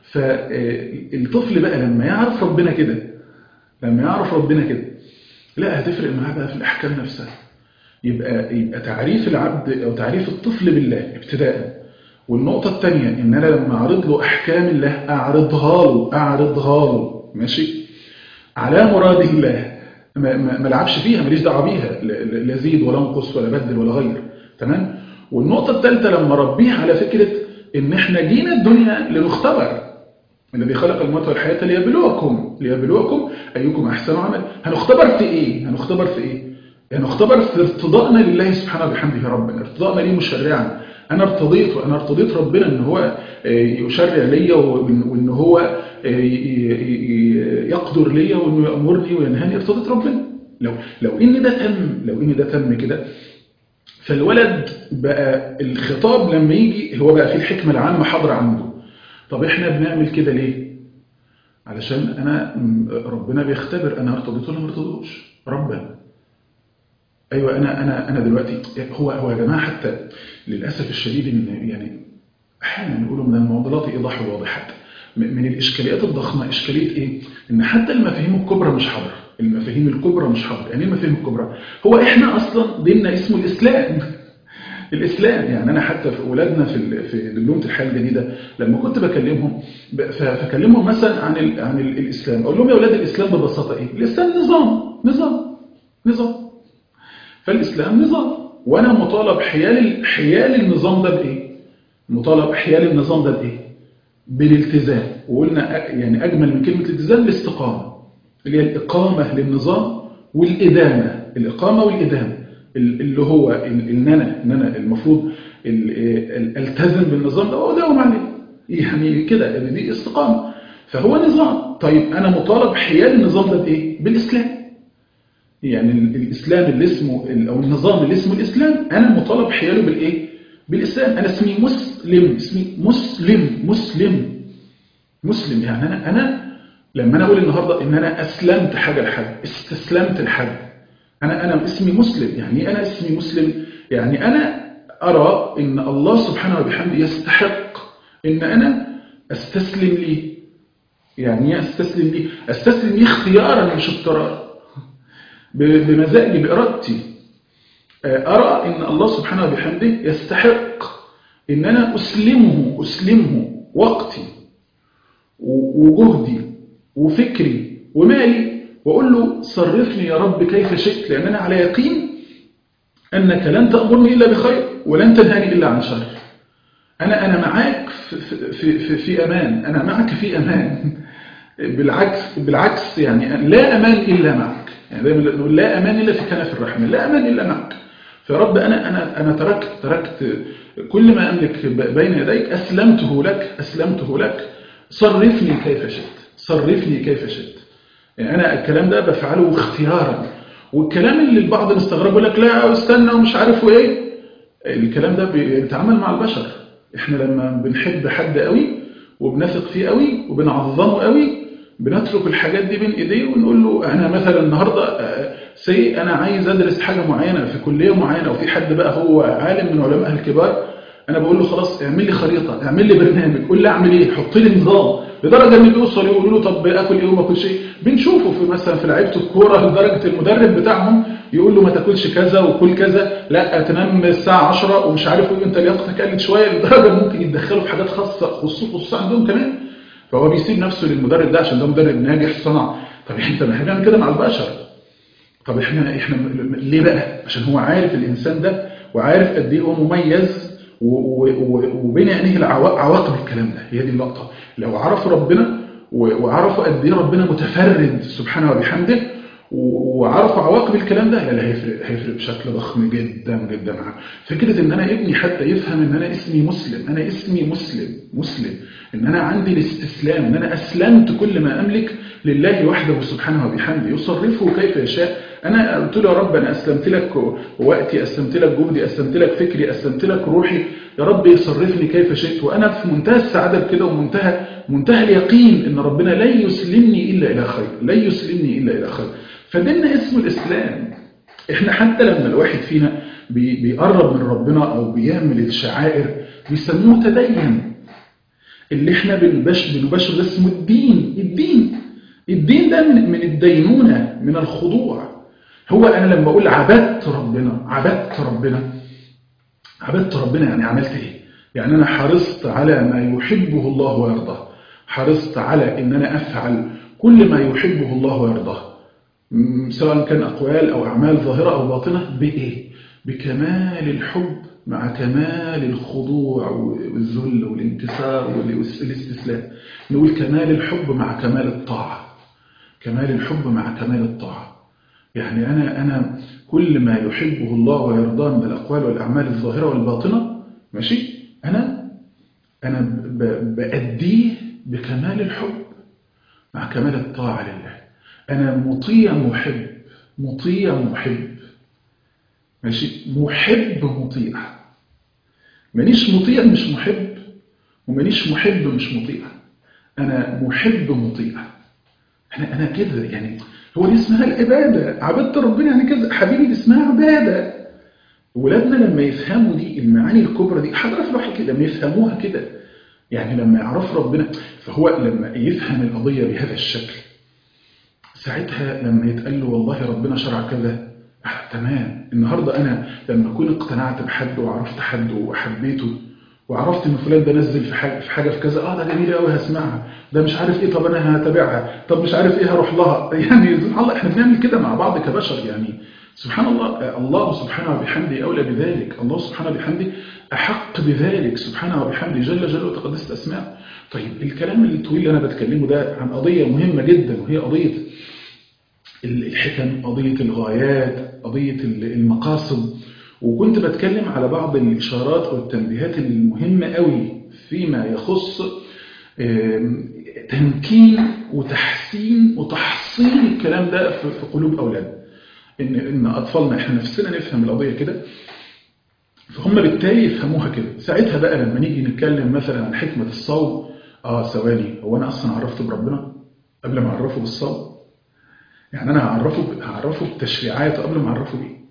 فالطفل بقى لما يعرف ربنا كده، لما يعرف ربنا كده لا هتفرق معاه بقى في الأحكام نفسها. يبقى يبقى تعريف العبد أو تعريف الطفل بالله ابتداء. والنقطة الثانية إن أنا لما أعرض له أحكام الله أعرضها له أعرضها له ماشي على مراد الله، ما ما العبش فيها، ماليش دعوة بيها، لا أزيد ولا أنقص ولا بدل ولا غير. تمام. والنقطة الثالثة لما ربيه على فكرة إن إحنا جينا الدنيا لنختبر، الذي خلق الموت والحياة ليبلوكم ليبلوكم أيكم أحسن عمل. هنختبر في إيه؟ هنختبر في إيه؟ هنختبر في ارتضاءنا لله سبحانه وبحمده ربنا، ارتضاءنا ليه مشرعا. أنا ارتضيت وأنا ارتضيت ربنا إن هو يشرع لي وإن هو يقدر لي وإنه يأمرني وينهاني، ارتضيت ربنا. لو لو إن ده تم لو إن ده تم كده، فالولد بقى الخطاب لما يجي هو بقى فيه الحكمة العامة حاضرة عنده. طب إحنا بنعمل كده ليه؟ علشان أنا ربنا بيختبر أنا ارتضيت ولا ما ارتضيتوش ربنا. أيوة أنا أنا أنا دلوقتي هو هو يا جماعة حتى للأسف الشديد إن يعني أحيانا نقولوا من المعضلات إيضاح الواضحات. من الإشكاليات الضخمة إشكالية إيه؟ إن حتى المفاهيم الكبرى مش حاضرة. المفاهيم الكبرى مش حاضرة. يعني إيه المفاهيم الكبرى؟ هو إحنا أصلا ديننا اسمه الإسلام. الإسلام يعني أنا حتى في أولادنا في في دبلومة الحياة الجديدة لما كنت بكلمهم فكلمهم مثلا عن ال عن ال الإسلام، أقول لهم يا أولاد الإسلام ببساطة إيه؟ الإسلام نظام نظام نظام. فالإسلام نظام، وأنا مطالب حيال حيال النظام ده بإيه؟ مطالب حيال النظام ده بإيه؟ بالالتزام. وقلنا يعني أجمل من كلمة الالتزام الاستقامة، اللي هي الإقامة للنظام والإدامة. الإقامة والإدامة اللي هو إن أنا إن أنا المفروض التزم بالنظام ده وأداوم عليه، يعني كده دي استقامة. فهو نظام. طيب أنا مطالب حيال النظام ده بإيه؟ بالإسلام. يعني الإسلام اللي اسمه أو النظام اللي اسمه الإسلام أنا مطالب حياله بالإيه؟ بالإسلام. أنا اسمي مسلم، اسمي مسلم مسلم مسلم. يعني أنا أنا لما أنا أقول النهاردة إن أنا أسلمت حاجة لحد، استسلمت لحد، أنا أنا اسمي مسلم. يعني أنا اسمي مسلم يعني أنا أرى إن الله سبحانه وبحمده يستحق إن أنا أستسلم لي. يعني أستسلم لي أستسلم لي اختيارا مش اضطرارا، بمزاجي بإرادتي. أرى إن الله سبحانه وبحمده يستحق إن أنا أسلمه أسلمه وقتي وجهدي وفكري ومالي، وأقول له صرفني يا رب كيف شئت، لأن أنا على يقين أنك لن تأمرني إلا بخير ولن تنهاني إلا عن شر. أنا أنا معاك في, في, في, في أمان، أنا معك في أمان. بالعكس بالعكس يعني لا أمان إلا معك. يعني دايما نقول لا أمان إلا في كنف الرحمن، لا أمان إلا معك. فيا رب أنا أنا أنا تركت تركت كل ما أملك بين يديك، أسلمته لك أسلمته لك. صرفني كيف شئت صرفني كيف شئت. يعني أنا الكلام ده بفعله اختيارا. والكلام اللي البعض مستغرب يقول لك لا استنى ومش عارف ايه، الكلام ده بيتعامل مع البشر. احنا لما بنحب حد قوي وبنثق فيه قوي وبنعظمه قوي، بنترك الحاجات دي بين ايديه ونقول له انا مثلا النهارده سي انا عايز ادرس حاجه معينه في كليه معينه، وفي حد بقى هو عالم من علماء الكبار، انا بقول له خلاص اعمل لي خريطه، اعمل لي برنامج، قول لي اعمل ايه، حط لي نظام. لدرجه ان بيوصل يقولوا له طب اكل ايه وما اكلش ايه. بنشوفه في مثلا في لعيبه الكوره لدرجه المدرب بتاعهم يقول له ما تاكلش كذا وكل كذا، لا تنام الساعه عشرة ومش عارف ايه، انت لياقتك قلت شويه، لدرجه ممكن يتدخلوا في حاجات خاصه خصوصا خصوصا عندهم كمان. فهو بيسيب نفسه للمدرب ده عشان ده مدرب ناجح صنع. طب انت ما احنا بنعمل كده مع البشر. طب احنا احنا ليه بقى؟ عشان هو عارف الانسان ده وعارف قد ايه هو مميز، وبين عينيه العواقب الكلام ده. هي دي اللقطه. لو عرفوا ربنا وعرفوا قد ايه ربنا متفرد سبحانه وبحمده وعرفوا عواقب الكلام ده، لا هيفرق هيفرق بشكل ضخم جدا جدا معاه. فكره ان انا ابني حتى يفهم ان انا اسمي مسلم، انا اسمي مسلم مسلم ان انا عندي الاستسلام، ان انا اسلمت كل ما املك لله وحده سبحانه وبحمده يصرفه كيف يشاء. انا قلت له يا رب انا اسلمت لك وقتي، اسلمت لك جهدي، اسلمت لك فكري، اسلمت لك روحي، يا رب يصرفني كيف شئت. وانا في منتهى السعاده بكده ومنتهى منتهى اليقين ان ربنا لن يسلمني الا الى خير، لن يسلمني الا الى خير. فديننا اسمه الاسلام. احنا حتى لما الواحد فينا بيقرب من ربنا او بيعمل الشعائر بيسموه تدين. اللي احنا بنباشر بنباشر ده اسمه الدين. الدين الدين ده من من الدينونه، من الخضوع. هو أنا لما أقول عبدت ربنا عبدت ربنا عبدت ربنا يعني عملت إيه؟ يعني أنا حرصت على ما يحبه الله ويرضاه، حرصت على إن أنا أفعل كل ما يحبه الله ويرضاه، سواء كان أقوال أو أعمال ظاهرة أو باطنة، بإيه؟ بكمال الحب مع كمال الخضوع والذل والانكسار والاستسلام. نقول كمال الحب مع كمال الطاعة، كمال الحب مع كمال الطاعة. يعني أنا أنا كل ما يحبه الله ويرضاه من الأقوال والأعمال الظاهرة والباطنة، ماشي، أنا أنا بأديه بكمال الحب مع كمال الطاعة لله. أنا مطيع محب، مطيع محب، ماشي، محب مطيع. مانيش مطيع مش محب، ومانيش محب مش مطيع، أنا محب مطيع. أنا أنا كده يعني، هو دي اسمها العبادة. عبادة ربنا يعني كذا حبيبي، دي اسمها عبادة. ولادنا لما يفهموا دي المعاني الكبرى دي، حضرة في الواحد كده لما يفهموها كده، يعني لما يعرف ربنا، فهو لما يفهم القضية بهذا الشكل، ساعتها لما يتقال له والله ربنا شرع كذا، آه تمام. النهاردة أنا لما أكون اقتنعت بحد وعرفت حد وحبيته، وعرفت ان فلان ده نزل في حاجه في حاجه في كذا، اه ده جميل قوي هسمعها، ده مش عارف ايه، طب انا هتابعها، طب مش عارف ايه هروح لها. يعني سبحان الله احنا بنعمل كده مع بعض كبشر، يعني سبحان الله. الله سبحانه وبحمده اولى بذلك، الله سبحانه وبحمده احق بذلك سبحانه وبحمده جل جلاله وتقدست اسماءه. طيب الكلام الطويل اللي انا بتكلمه ده عن قضيه مهمه جدا، وهي قضيه الحكم، قضيه الغايات، قضيه المقاصد. وكنت بتكلم على بعض الإشارات والتنبيهات المهمة قوي فيما يخص تمكين وتحسين وتحصيل الكلام ده في قلوب أولادنا. إن إن أطفالنا إحنا نفسنا نفهم القضية كده، فهم بالتالي يفهموها كده. ساعتها بقى لما نيجي نتكلم مثلا عن حكمة الصوم، آه ثواني، هو أنا أصلا عرفت بربنا قبل ما أعرفه بالصوم؟ يعني أنا هعرفه هعرفه بتشريعاته قبل ما أعرفه بيه؟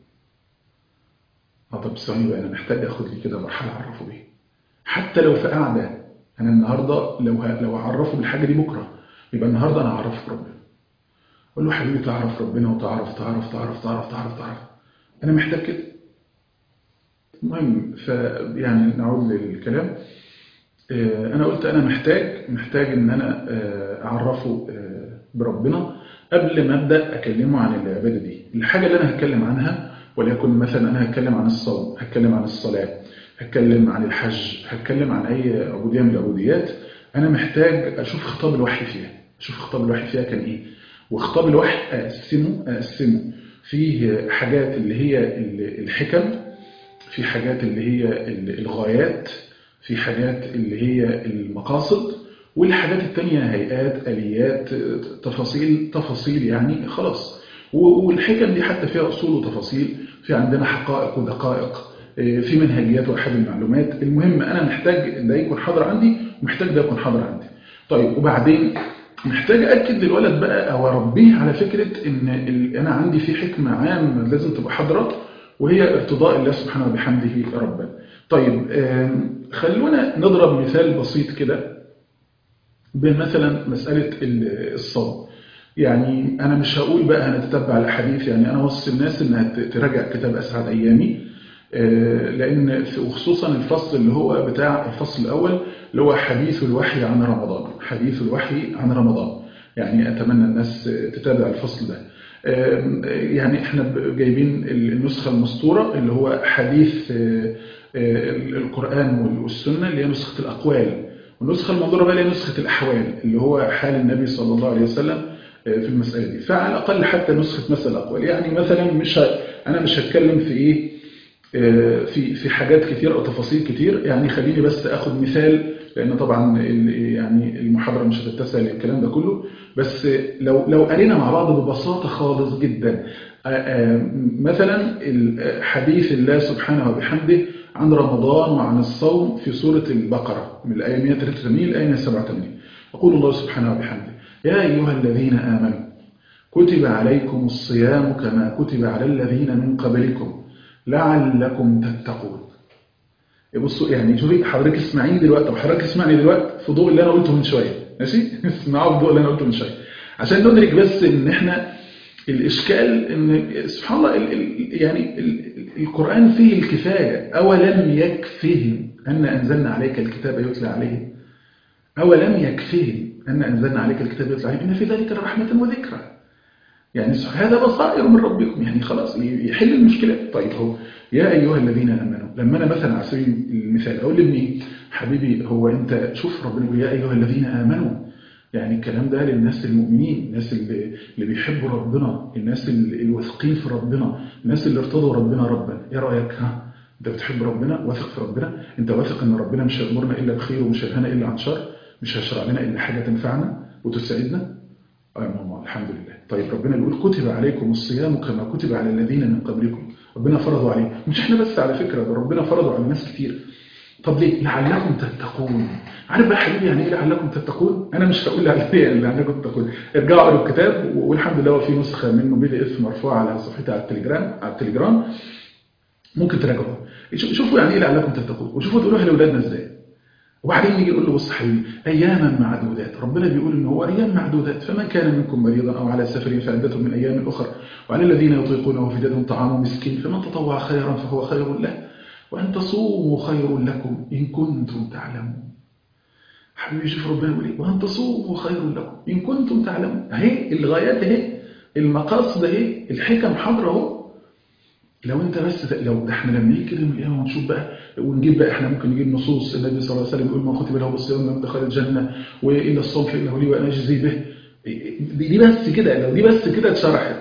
طب ثواني بقى، انا محتاج اخد لي كده مرحله اعرفه بيه، حتى لو في قاعده. انا النهارده لو لو اعرفه بالحاجه دي بكره، يبقى النهارده انا هعرفه بربنا. اقول له حبيبي تعرف ربنا وتعرف تعرف تعرف تعرف تعرف تعرف انا محتاج كده. المهم، فيعني نعود للكلام. انا قلت انا محتاج محتاج ان انا اعرفه بربنا قبل ما ابدا اكلمه عن العباده دي. الحاجه اللي انا هتكلم عنها، وليكن مثلا أنا هتكلم عن الصوم، هتكلم عن الصلاة، هتكلم عن الحج، هتكلم عن أي عبودية من العبوديات، أنا محتاج أشوف خطاب الوحي فيها، أشوف خطاب الوحي فيها كان إيه. وخطاب الوحي أقسمه أقسمه فيه حاجات اللي هي الحكم، في حاجات اللي هي الغايات، في حاجات اللي هي المقاصد، والحاجات التانية هيئات، آليات، تفاصيل تفاصيل يعني خلاص. والحكم دي حتى فيها أصول وتفاصيل، في عندنا حقائق ودقائق، في منهجيات وأحد المعلومات. المهم أنا محتاج ده يكون حاضر عندي، ومحتاج ده يكون حاضر عندي. طيب وبعدين محتاج أكد للولد بقى أو أربيه على فكرة إن أنا عندي في حكمة عامة لازم تبقى حاضرة، وهي ارتضاء الله سبحانه وبحمده ربا. طيب خلونا نضرب مثال بسيط كده بمثلا مسألة الصوم. يعني أنا مش هقول بقى هنتتبع الحديث، يعني أنا وصي الناس إنها تراجع كتاب أسعد أيامي، لأن وخصوصا الفصل اللي هو بتاع الفصل الأول اللي هو حديث الوحي عن رمضان، حديث الوحي عن رمضان. يعني أتمنى الناس تتابع الفصل ده. يعني احنا جايبين النسخة المسطورة اللي هو حديث القرآن والسنة اللي هي نسخة الأقوال، والنسخة المنظورة بقى اللي هي نسخة الأحوال اللي هو حال النبي صلى الله عليه وسلم في المسألة دي. فعلى الأقل حتى نسخة مثل الأقوال، يعني مثلا مش ه... أنا مش هتكلم في إيه في في حاجات كتير أو تفاصيل كتير، يعني خليني بس أخذ مثال، لأن طبعا يعني المحاضرة مش هتتسع للكلام ده كله. بس لو لو قرينا مع بعض ببساطة خالص جدا مثلا حديث الله سبحانه وبحمده عن رمضان وعن الصوم في سورة البقرة من الآية مئة وثلاثة وثمانين للآية مئة وسبعة وثمانين. يقول الله سبحانه وبحمده: يا أيها الذين آمنوا كتب عليكم الصيام كما كتب على الذين من قبلكم لعلكم تتقون. بصوا يعني شوفي حضرتك اسمعيني دلوقتي، او حضرتك اسمعني دلوقتي في ضوء اللي انا قلته من شويه، ماشي؟ اسمعوا في ضوء اللي انا قلته من شويه عشان ندرك بس ان احنا الإشكال إن سبحان الله ال ال يعني ال القرآن فيه الكفاية. أولم يكفهم أن أنزلنا عليك الكتاب يتلى عليه، أولم يكفهم أن أنزلنا عليك الكتاب يتلى عليه إن في ذلك رحمة وذكرى. يعني هذا بصائر من ربكم، يعني خلاص يحل المشكلة. طيب هو يا أيها الذين آمنوا، لما أنا مثلا على سبيل المثال أقول لابني حبيبي هو أنت شوف ربنا يقول يا أيها الذين آمنوا، يعني الكلام ده للناس المؤمنين، الناس اللي, اللي بيحبوا ربنا، الناس اللي واثقين في ربنا، الناس اللي ارتضوا ربنا ربا. ايه رأيك؟ ها انت بتحب ربنا، واثق في ربنا، انت واثق ان ربنا مش هيأمرنا الا بخير ومش هينهانا الا عن شر، مش هيشرع لنا الا حاجه تنفعنا وتسعدنا. اه يا ماما الحمد لله. طيب ربنا بيقول كتب عليكم الصيام كما كتب على الذين من قبلكم، ربنا فرضوا عليه، مش احنا بس على فكره، ده ربنا فرضوا على ناس كتير. طب ليه؟ لعلكم تتقون. عارف بقى حبيبي يعني ايه لعلكم تتقون؟ انا مش هقول لعلكم تتقون، ارجعوا اقروا الكتاب، والحمد لله هو في نسخه منه بي دي اف مرفوعه على صفحتي على التليجرام، على التليجرام ممكن تراجعوها، شوفوا يعني ايه لعلكم تتقون، وشوفوا تقولوها لاولادنا ازاي. وبعدين نيجي نقول له بص حبيبي اياما معدودات، ربنا بيقول ان هو ايام معدودات، فمن كان منكم مريضا او على سفر فعدة من ايام اخرى، وعلى الذين يطيقونه فدية طعام مسكين، فمن تطوع خيرا فهو خير له، وأن تصوموا خير لكم إن كنتم تعلمون. حبيبي شوف ربنا يقول ايه، وأن تصوموا خير لكم إن كنتم تعلمون. اهي الغايات اهي، المقاصد اهي، الحكم حاضره اهو. لو انت بس لو احنا لما نيجي كده من الايه ونشوف بقى ونجيب بقى، احنا ممكن نجيب نصوص النبي صلى الله عليه وسلم يقول ما كتب له بالصيام لم دخل الجنه والا الصوم فانه لي وانا اجزي به. دي بس كده، لو دي بس كده اتشرحت.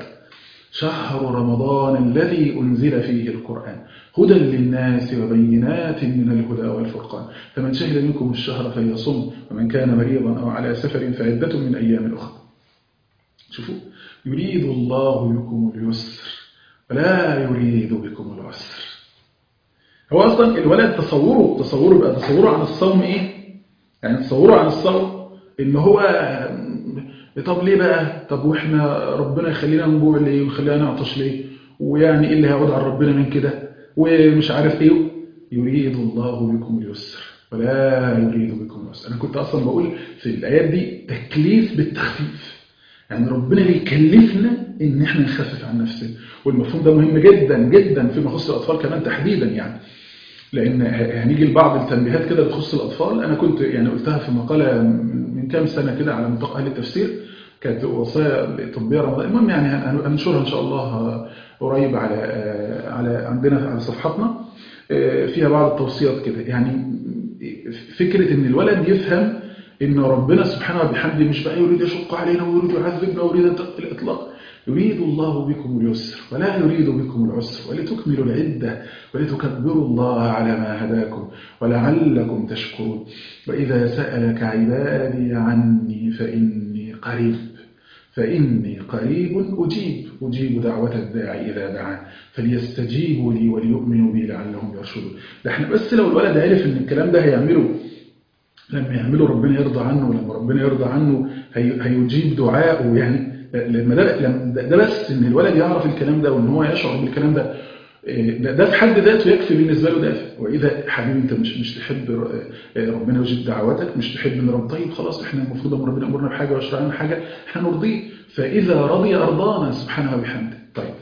شهر رمضان الذي أنزل فيه القرآن هدى للناس وبينات من الهدى والفرقان، فمن شهد منكم الشهر فليصم، ومن كان مريضا أو على سفر فعدة من أيام أخرى. شوفوا، يريد الله بكم اليسر ولا يريد بكم العسر. هو أصلا الولد تصوره تصوره بقى تصوره عن الصوم إيه؟ يعني تصوره عن الصوم إن هو طب ليه بقى؟ طب واحنا ربنا يخلينا نجوع ليه ويخلينا نعطش ليه؟ ويعني ايه اللي هيعود على ربنا من كده؟ ومش عارف ايه. يريد الله بكم اليسر ولا يريد بكم العسر. انا كنت اصلا بقول في الايات دي تكليف بالتخفيف، يعني ربنا بيكلفنا ان احنا نخفف عن نفسنا، والمفهوم ده مهم جدا جدا فيما يخص الاطفال كمان تحديدا، يعني لان هنيجي لبعض التنبيهات كده بتخص الاطفال. انا كنت يعني قلتها في مقاله من كام سنه كده على نطاق اهل التفسير، كانت وصايا طبيه رمضان. المهم يعني هننشرها ان شاء الله قريب على على عندنا على صفحتنا، فيها بعض التوصيات كده. يعني فكره ان الولد يفهم ان ربنا سبحانه وبحمده مش بقى يريد يشق علينا ويريد يعذبنا ويريد الاطلاق. يريد الله بكم اليسر ولا يريد بكم العسر ولتكملوا العدة ولتكبروا الله على ما هداكم ولعلكم تشكرون. وإذا سألك عبادي عني فإني قريب فإني قريب أجيب أجيب دعوة الداعي إذا دعان فليستجيبوا لي وليؤمنوا بي لعلهم يرشدون. ده احنا بس لو الولد عرف ان الكلام ده هيعمله، لما يعمله ربنا يرضى عنه، ولما ربنا يرضى عنه هيجيب دعاءه. يعني لما ده, ده بس ان الولد يعرف الكلام ده وان هو يشعر بالكلام ده، ده في حد ذاته يكفي بالنسبه له دافع. واذا حبيبي انت مش مش تحب ربنا يجيب دعواتك، مش تحب ان ربنا طيب خلاص احنا المفروض ان ربنا امرنا بحاجه ويشرع لنا حاجه احنا نرضيه، فاذا رضي ارضانا سبحانه وبحمده. طيب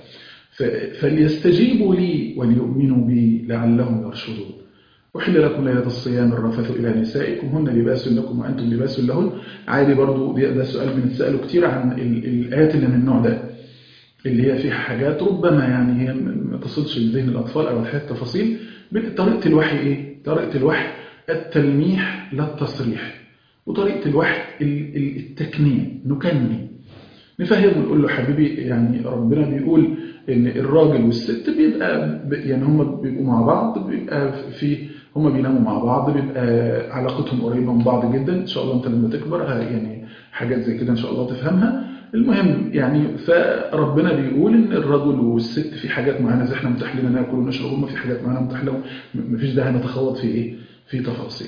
فليستجيبوا لي وليؤمنوا بي لعلهم يرشدون. وحل لكم ليلة الصيام الرفث إلى نسائكم هن لباس لكم وأنتم لباس لهن. عادي برضو ده سؤال بنتسأله كتير عن الآيات اللي من النوع ده، اللي هي فيها حاجات ربما يعني هي ما تصلش لذهن الأطفال أو الحياة التفاصيل. طريقة الوحي إيه؟ طريقة الوحي التلميح لا التصريح، وطريقة الوحي التكنين نكني نفهمه نقول له حبيبي يعني ربنا بيقول ان الراجل والست بيبقى يعني هم بيبقوا مع بعض، بيبقى في هم بيناموا مع بعض، بيبقى علاقتهم قريبه من بعض جدا. ان شاء الله انت لما تكبر يعني حاجات زي كده ان شاء الله تفهمها. المهم يعني فربنا بيقول ان الرجل والست في حاجات معينه زي احنا متاح لنا ناكل ونشرب، هم في حاجات معينه متاح لهم مفيش داعي نتخوض في ايه في تفاصيل.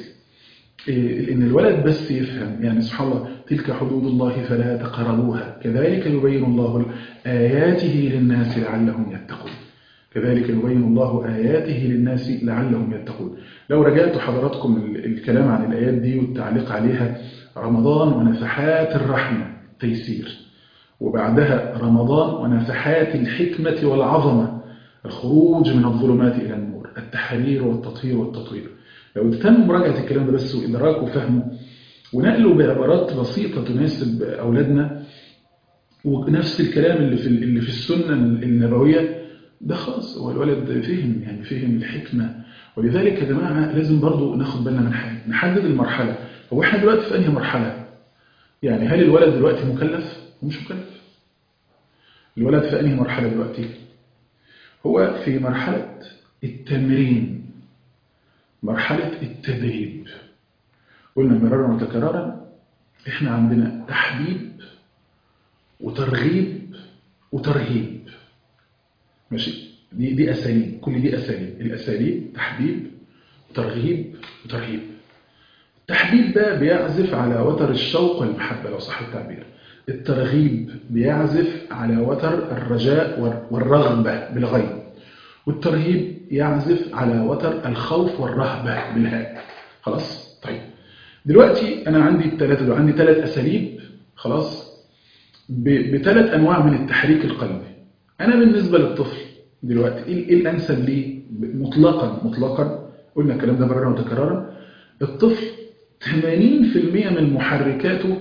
إن الولد بس يفهم يعني سبحان الله تلك حدود الله فلا تقربوها كذلك يبين الله آياته للناس لعلهم يتقون. كذلك يبين الله آياته للناس لعلهم يتقون. لو رجعت حضراتكم الكلام عن الآيات دي والتعليق عليها، رمضان ونفحات الرحمة تيسير، وبعدها رمضان ونفحات الحكمة والعظمة، الخروج من الظلمات إلى النور، التحرير والتطهير والتطوير. لو تم مراجعة الكلام ده بس وإدراكه وفهمه ونقله بعبارات بسيطة تناسب أولادنا، ونفس الكلام اللي في اللي في السنة النبوية، ده خلاص هو الولد فهم، يعني فهم الحكمة. ولذلك يا جماعة لازم برضو ناخد بالنا من حاجة، نحدد المرحلة. هو احنا دلوقتي في أنهي مرحلة؟ يعني هل الولد دلوقتي مكلف ومش مكلف؟ الولد في أنهي مرحلة دلوقتي؟ هو في مرحلة التمرين، مرحلة التدريب. قلنا مرارا وتكرارا احنا عندنا تحبيب وترغيب وترهيب، ماشي؟ دي دي اساليب، كل دي اساليب. الاساليب تحبيب وترغيب وترهيب. التحبيب ده بيعزف على وتر الشوق والمحبه لو صح التعبير. الترغيب بيعزف على وتر الرجاء والرغبه بالغيب. والترهيب يعزف على وتر الخوف والرهبه بالهاء. خلاص؟ طيب دلوقتي انا عندي الثلاثه دول، عندي ثلاث اساليب خلاص بثلاث انواع من التحريك القلبي. انا بالنسبه للطفل دلوقتي ايه الانسب ليه مطلقا؟ مطلقا قلنا الكلام ده مرارا وتكرارا. الطفل ثمانين بالمئة من محركاته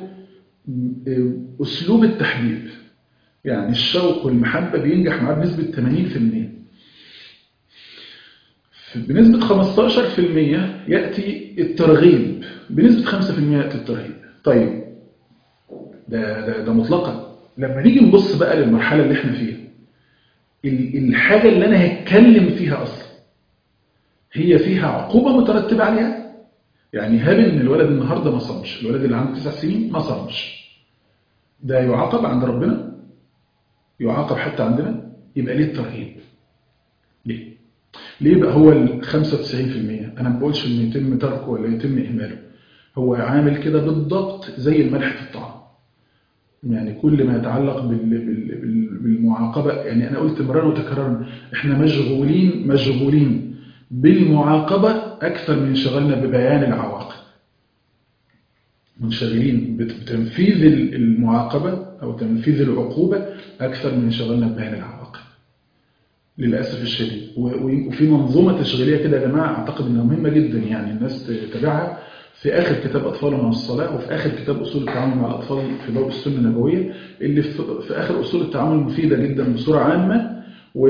اسلوب التحبيب، يعني الشوق والمحبه بينجح معاه بنسبه ثمانين بالمئة. بنسبه خمستاشر بالمئة ياتي الترغيب، بنسبه خمسة بالمئة ياتي الترهيب. طيب ده ده ده مطلقا. لما نيجي نبص بقى للمرحله اللي احنا فيها، الحاجه اللي انا هتكلم فيها اصلا هي فيها عقوبه مترتبه عليها. يعني هل ان الولد النهارده ما صامش، الولد اللي عنده تسع سنين ما صامش، ده يعاقب عند ربنا؟ يعاقب حتى عندنا؟ يبقى ليه الترهيب؟ ليه؟ ليه بقى هو ال خمسة وتسعين بالمئة؟ انا ما بقولش انه يتم تركه ولا يتم اهماله، هو عامل كده بالضبط زي الملح في الطعام. يعني كل ما يتعلق بالمعاقبة، يعني أنا قلت مرارا وتكرارا إحنا مشغولين مشغولين بالمعاقبة أكثر من شغلنا ببيان العواقب. منشغلين بتنفيذ المعاقبة أو تنفيذ العقوبة أكثر من شغلنا ببيان العواقب للأسف الشديد. وفي منظومة تشغيلية كده يا جماعة أعتقد أنها مهمة جدا، يعني الناس تتابعها، في آخر كتاب أطفالنا والصلاة، وفي آخر كتاب أصول التعامل مع الأطفال في ضوء السنة النبوية، اللي في آخر أصول التعامل مفيدة جدا بصورة عامة،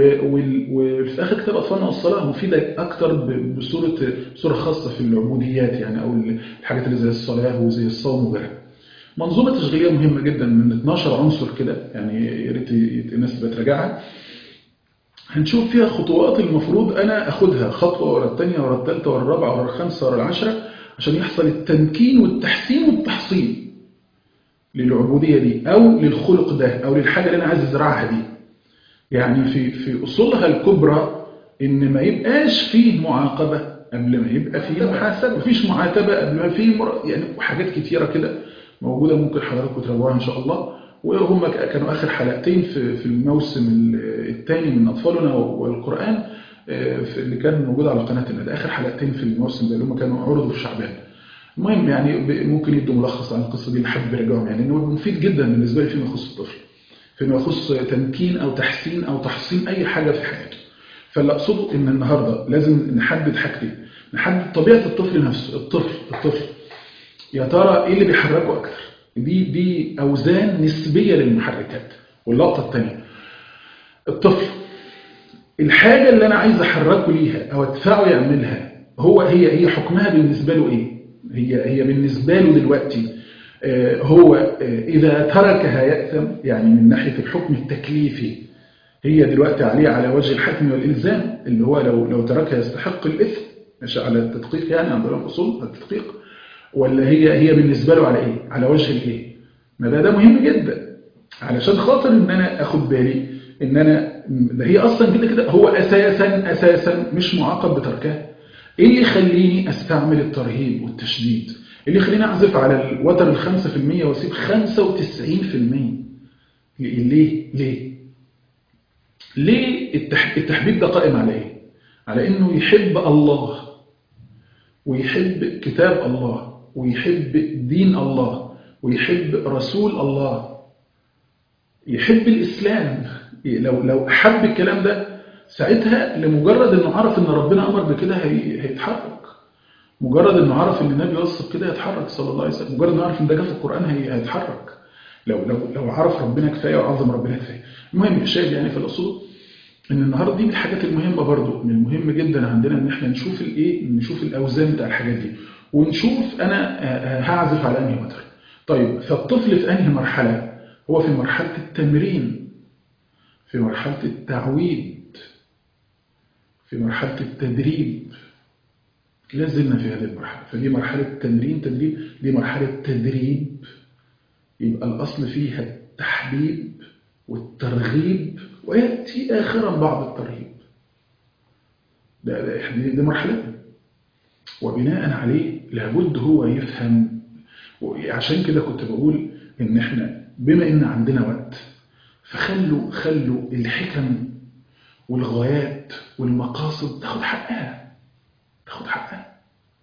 وفي آخر كتاب أطفالنا والصلاة مفيدة أكتر بصورة صورة خاصة في العبوديات، يعني أو الحاجات اللي زي الصلاة وزي الصوم وغيرها. منظومة تشغيلية مهمة جدا من اتناشر عنصر كده، يعني يا ريت الناس بتراجعها. هنشوف فيها خطوات المفروض أنا أخدها خطوة ورا الثانية ورا الثالثة ورا الرابعة ورا الخامسة ورا العشرة عشان يحصل التمكين والتحسين والتحصين للعبودية دي أو للخلق ده أو للحاجة اللي أنا عايز أزرعها دي. يعني في في أصولها الكبرى إن ما يبقاش فيه معاقبة قبل ما يبقى فيه محاسبة، مفيش معاتبة قبل ما فيه مر... يعني حاجات كتيرة كده موجودة ممكن حضراتكم تراجعوها إن شاء الله. وهم كانوا آخر حلقتين في في الموسم الثاني من أطفالنا والقرآن اللي كان موجود على قناة الندى، آخر حلقتين في الموسم ده اللي هم كانوا عرضوا في شعبان. المهم يعني ممكن يدوا ملخص عن القصة دي اللي حابب يراجعهم، يعني إنه مفيد جدا بالنسبة لي فيما يخص الطفل، فيما يخص تمكين أو تحسين أو تحصين أي حاجة في حياته. فاللي أقصده إن النهاردة لازم نحدد حاجتين، نحدد طبيعة الطفل نفسه. الطفل الطفل يا ترى إيه اللي بيحركه أكتر؟ دي دي أوزان نسبية للمحركات. واللقطة الثانية، الطفل الحاجة اللي أنا عايز أحركه ليها أو أدفعه يعملها، هو هي هي حكمها بالنسبة له إيه؟ هي هي بالنسبة له دلوقتي آه هو آه إذا تركها يأثم، يعني من ناحية الحكم التكليفي هي دلوقتي عليه على وجه الحتم والإلزام، اللي هو لو لو تركها يستحق الإثم، مش على التدقيق يعني عند الأصول التدقيق، ولا هي هي بالنسبة له على إيه؟ على وجه الإيه؟ ما ده ده مهم جدا علشان خاطر إن أنا أخد بالي إن أنا ده هي أصلا كده كده هو أساسا أساسا مش معاقب بتركها. إيه اللي يخليني أستعمل الترهيب والتشديد؟ إيه اللي يخليني أعزف على الوتر الخمسة في المية وأسيب خمسة وتسعين في المية؟ ليه؟ ليه؟ ليه التحبيب ده قائم على إيه؟ على إنه يحب الله ويحب كتاب الله ويحب دين الله ويحب رسول الله. يحب الإسلام. لو لو حب الكلام ده ساعتها لمجرد انه عرف ان ربنا امر بكده هي- هيتحرك. مجرد انه عرف ان النبي وصف كده هيتحرك صلى الله عليه وسلم. مجرد انه عرف ان ده جه في القرآن هي- هيتحرك. لو لو لو عرف ربنا كفايه وعظم ربنا كفايه. المهم الشاهد يعني في الاصول ان النهارده دي من الحاجات المهمه برضو، من المهم جدا عندنا ان احنا نشوف الايه، نشوف الاوزان بتاع الحاجات دي، ونشوف انا آه، آه، هعزف على انهي وتر. طيب فالطفل في انهي مرحله؟ هو في مرحله التمرين، في مرحله التعويد، في مرحله التدريب. لازلنا في هذه المرحله، فدي مرحله تمرين تدريب، دي مرحله تدريب. يبقى الأصل فيها التحبيب والترغيب، ويأتي آخرا بعض الترهيب. ده, ده دي دي مرحلة، وبناء عليه لابد هو يفهم. عشان كده كنت بقول إن إحنا بما إن عندنا وقت، فخلوا خلوا الحكم والغايات والمقاصد تاخد حقها، تاخد حقها.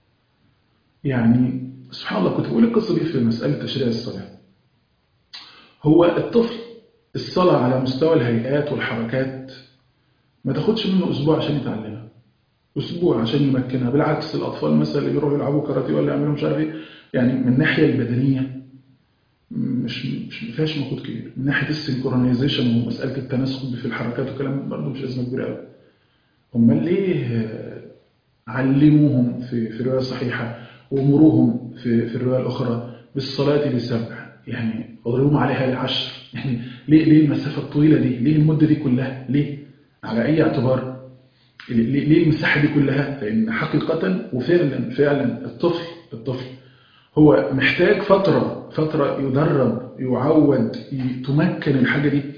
يعني سبحان الله، كنت بقول القصة دي في مسألة تشريع الصلاة. هو الطفل الصلاة على مستوى الهيئات والحركات ما تاخدش منه أسبوع عشان يتعلمها، أسبوع عشان يمكنها. بالعكس الأطفال مثلا اللي بيروحوا يلعبوا كاراتيه ولا يعملوا مش عارف إيه، يعني من الناحية البدنية مش مش ما فيهاش مجهود كبير. من ناحية السينكرونايزيشن ومسألة التناسق في الحركات والكلام برضه مش أزمة كبيرة قوي. أمال ليه علموهم في في الرواية الصحيحة وأمروهم في في الرواية الأخرى بالصلاة لسبع، يعني اضربوهم عليها لعشر؟ يعني ليه ليه المسافة الطويلة دي؟ ليه المدة دي كلها؟ ليه؟ على أي اعتبار؟ ليه ليه المساحة دي كلها؟ لأن حقيقة وفعلا فعلا الطفل الطفل هو محتاج فترة فترة يدرب يعود تمكن الحاجة دي.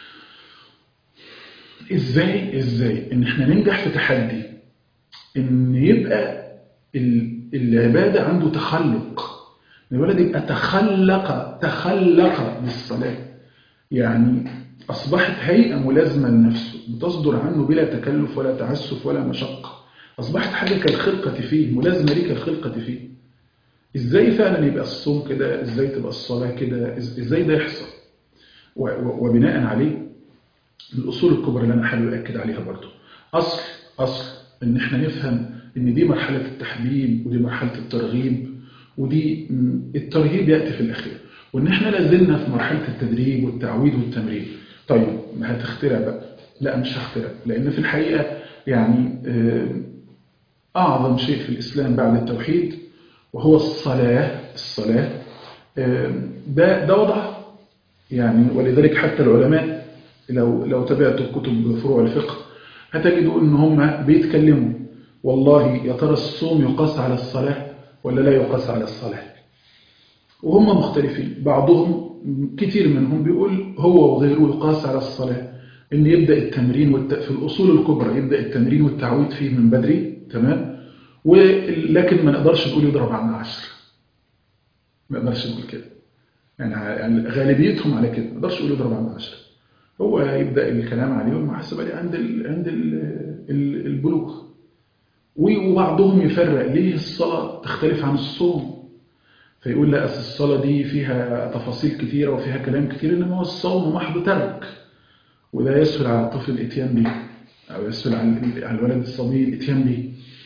إزاي إزاي إن إحنا ننجح في تحدي إن يبقى العبادة عنده تخلق، الولد يبقى تخلق تخلق بالصلاة، يعني أصبحت هيئة ملازمة لنفسه بتصدر عنه بلا تكلف ولا تعسف ولا مشقة. أصبحت حاجة كالخلقة فيه، ملازمة ليه كالخلقة فيه. إزاي فعلا يبقى الصوم كده؟ إزاي تبقى الصلاة كده؟ إزاي ده يحصل؟ وبناء عليه الأصول الكبرى اللي أنا حابب أكد عليها برضو، أصل أصل إن إحنا نفهم إن دي مرحلة التحبيب ودي مرحلة الترغيب، ودي الترهيب يأتي في الأخير، وإن إحنا لازلنا في مرحلة التدريب والتعويد والتمرين. طيب ما هتخترع بقى؟ لا مش هخترع، لأن في الحقيقة يعني أعظم شيء في الإسلام بعد التوحيد وهو الصلاة. الصلاة ده ده وضع يعني، ولذلك حتى العلماء لو لو تابعتوا كتب فروع الفقه هتجدوا ان هم بيتكلموا والله يا ترى الصوم يقاس على الصلاة ولا لا يقاس على الصلاة، وهم مختلفين. بعضهم كتير منهم بيقول هو وغيره يقاس على الصلاة، ان يبدأ التمرين والت... في الأصول الكبرى يبدأ التمرين والتعويد فيه من بدري، تمام، ولكن ما نقدرش نقول يضرب عنا عشر، ما نقدرش نقول كده، يعني غالبيتهم على كده، ما نقدرش نقول يضرب عنا عشر. هو يبدأ الكلام عليه والمحاسبة دي عند ال عند ال البلوغ. وبعضهم يفرق ليه الصلاة تختلف عن الصوم، فيقول لا أصل الصلاة دي فيها تفاصيل كثيرة وفيها كلام كثير، إنما هو الصوم محض ترك، وده يسهل على الطفل الإتيان به، أو يسهل على الولد الصبي الإتيان به،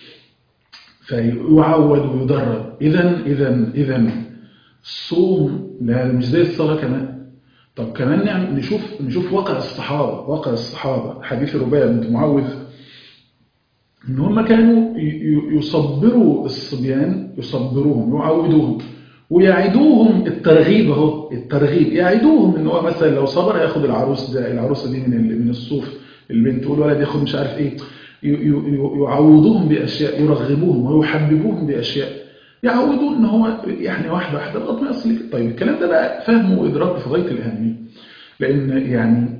فيعود ويدرب. إذا إذا إذا الصوم لا مش زي الصلاة كمان. طب كمان نعم نشوف نشوف واقع الصحابة، واقع الصحابة حديث ربيع بنت معوذ إن هم كانوا يصبروا الصبيان، يصبروهم يعودوهم ويعيدوهم الترغيب. اهو الترغيب يعيدوهم ان هو مثلا لو صبر هياخد العروس ده العروسه دي من من الصوف، البنت والولد ياخد مش عارف ايه، يعوضوهم باشياء، يرغبوهم ويحببوهم باشياء، يعودوا ان هو يعني واحده واحده لغايه ما يصل. طيب الكلام ده بقى فهمه وادراكه في غايه الاهميه، لان يعني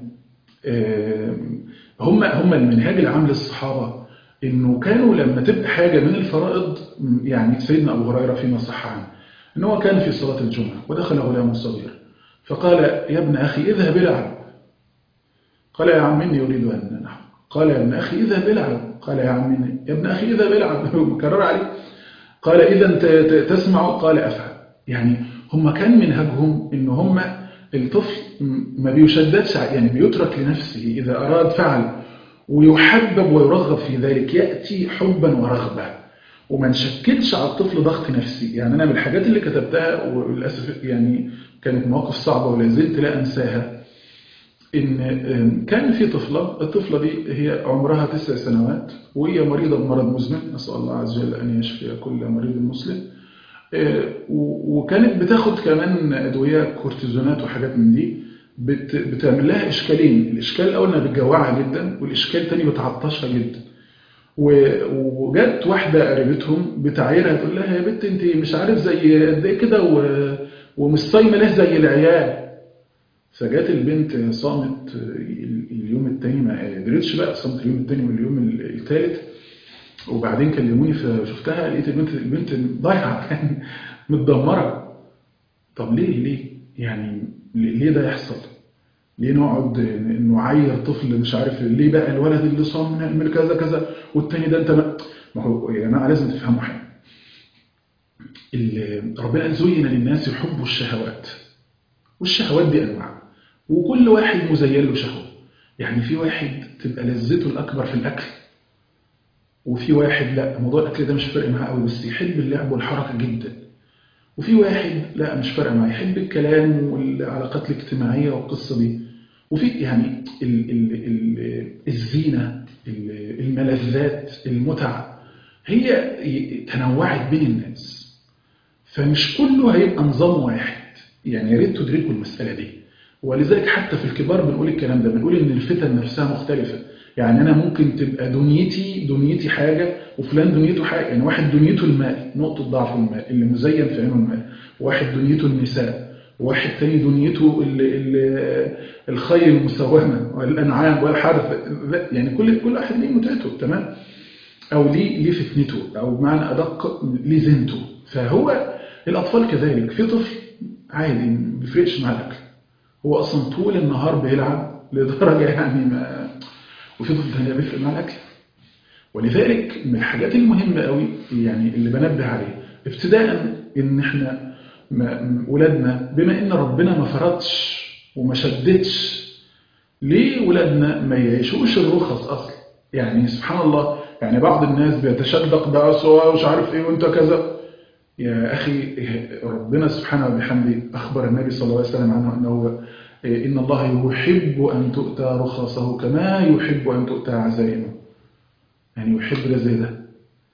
هم هم المنهاج العام للصحابه انه كانوا لما تبقى حاجه من الفرائض، يعني سيدنا ابو هريره فيما صح عنه ان هو كان في صلاه الجمعه ودخل غلام صغير فقال يا ابن اخي اذهب العب، قال يا عم اني اريد ان العب، قال يا ابن اخي اذهب العب، قال يا عم اني يا ابن اخي اذهب العب، مكرر عليه، قال اذا تسمع، قال افعل. يعني هم كان منهجهم ان هم الطفل ما بيشددش، يعني بيترك لنفسه، إذا أراد فعل، ويحبب ويرغب في ذلك، يأتي حبا ورغبة، وما نشكلش على الطفل ضغط نفسي. يعني أنا من الحاجات اللي كتبتها وللأسف يعني كانت مواقف صعبة ولا زلت لا أنساها، إن كان في طفلة، الطفلة دي هي عمرها تسع سنوات وهي مريضة بمرض مزمن، نسأل الله عز وجل أن يشفي كل مريض مسلم، وكانت بتاخد كمان أدوية كورتيزونات وحاجات من دي بت بتعمل لها إشكالين. الإشكال الأول إنها بتجوعها جدا، والإشكال الثاني بتعطشها جدا. وجت واحدة قريبتهم بتعايرها تقول لها يا بنت أنت مش عارف زي قد إيه كده ومش صايمة ليه زي العيال. فجات البنت صامت اليوم الثاني، ما قدرتش بقى، صامت اليوم الثاني واليوم الثالث، وبعدين كلموني فشفتها لقيت البنت البنت ضايعه يعني متدمره. طب ليه ليه يعني ليه ده يحصل؟ ليه نقعد نعير طفل مش عارف ليه بقى الولد اللي صام نعمل كذا كذا والتاني ده انت ما, ما هو يا جماعه لازم تفهموا حاجه. ربنا قال زين للناس حب الشهوات، والشهوات دي انواع، وكل واحد مزين له شهوه. يعني في واحد تبقى لذته الاكبر في الاكل، وفي واحد لا موضوع الاكل ده مش فارق معاه قوي بس يحب اللعب والحركه جدا، وفي واحد لا مش فارق معاه يحب الكلام والعلاقات الاجتماعيه والقصه دي، وفي يعني ال ال ال الزينه، الملذات، المتع، هي تنوعت بين الناس، فمش كله هيبقى نظام واحد. يعني يا ريت تدركوا المساله دي. ولذلك حتى في الكبار بنقول الكلام ده، بنقول ان الفتن نفسها مختلفه. يعني أنا ممكن تبقى دنيتي دنيتي حاجة وفلان دنيته حاجة. يعني واحد دنيته المال، نقطة ضعف المال اللي مزين في عينه المال، واحد دنيته النساء، واحد تاني دنيته ال ال الخيل المسومة والأنعام والحرث. يعني كل كل واحد ليه متعته، تمام، أو ليه ليه فتنته، أو بمعنى أدق ليه زينته. فهو الأطفال كذلك. في طفل عادي ما بيفرقش مع الأكل، هو أصلا طول النهار بيلعب لدرجة يعني ما، وفي طفل تاني بيفرق مع الأكل. ولذلك من الحاجات المهمة قوي يعني اللي بنبه عليه ابتداء إن إحنا ولادنا، بما إن ربنا ما فرضش وما شددش، ليه ولادنا ما يعيشوش الرخص أصلا؟ يعني سبحان الله، يعني بعض الناس بيتشدق بقى سواء ومش عارف إيه وأنت كذا. يا أخي ربنا سبحانه وبحمده أخبر النبي صلى الله عليه وسلم عنه أنه إن الله يحب أن تؤتى رخصه كما يحب أن تؤتى عزائمه. يعني يحب ده زي ده.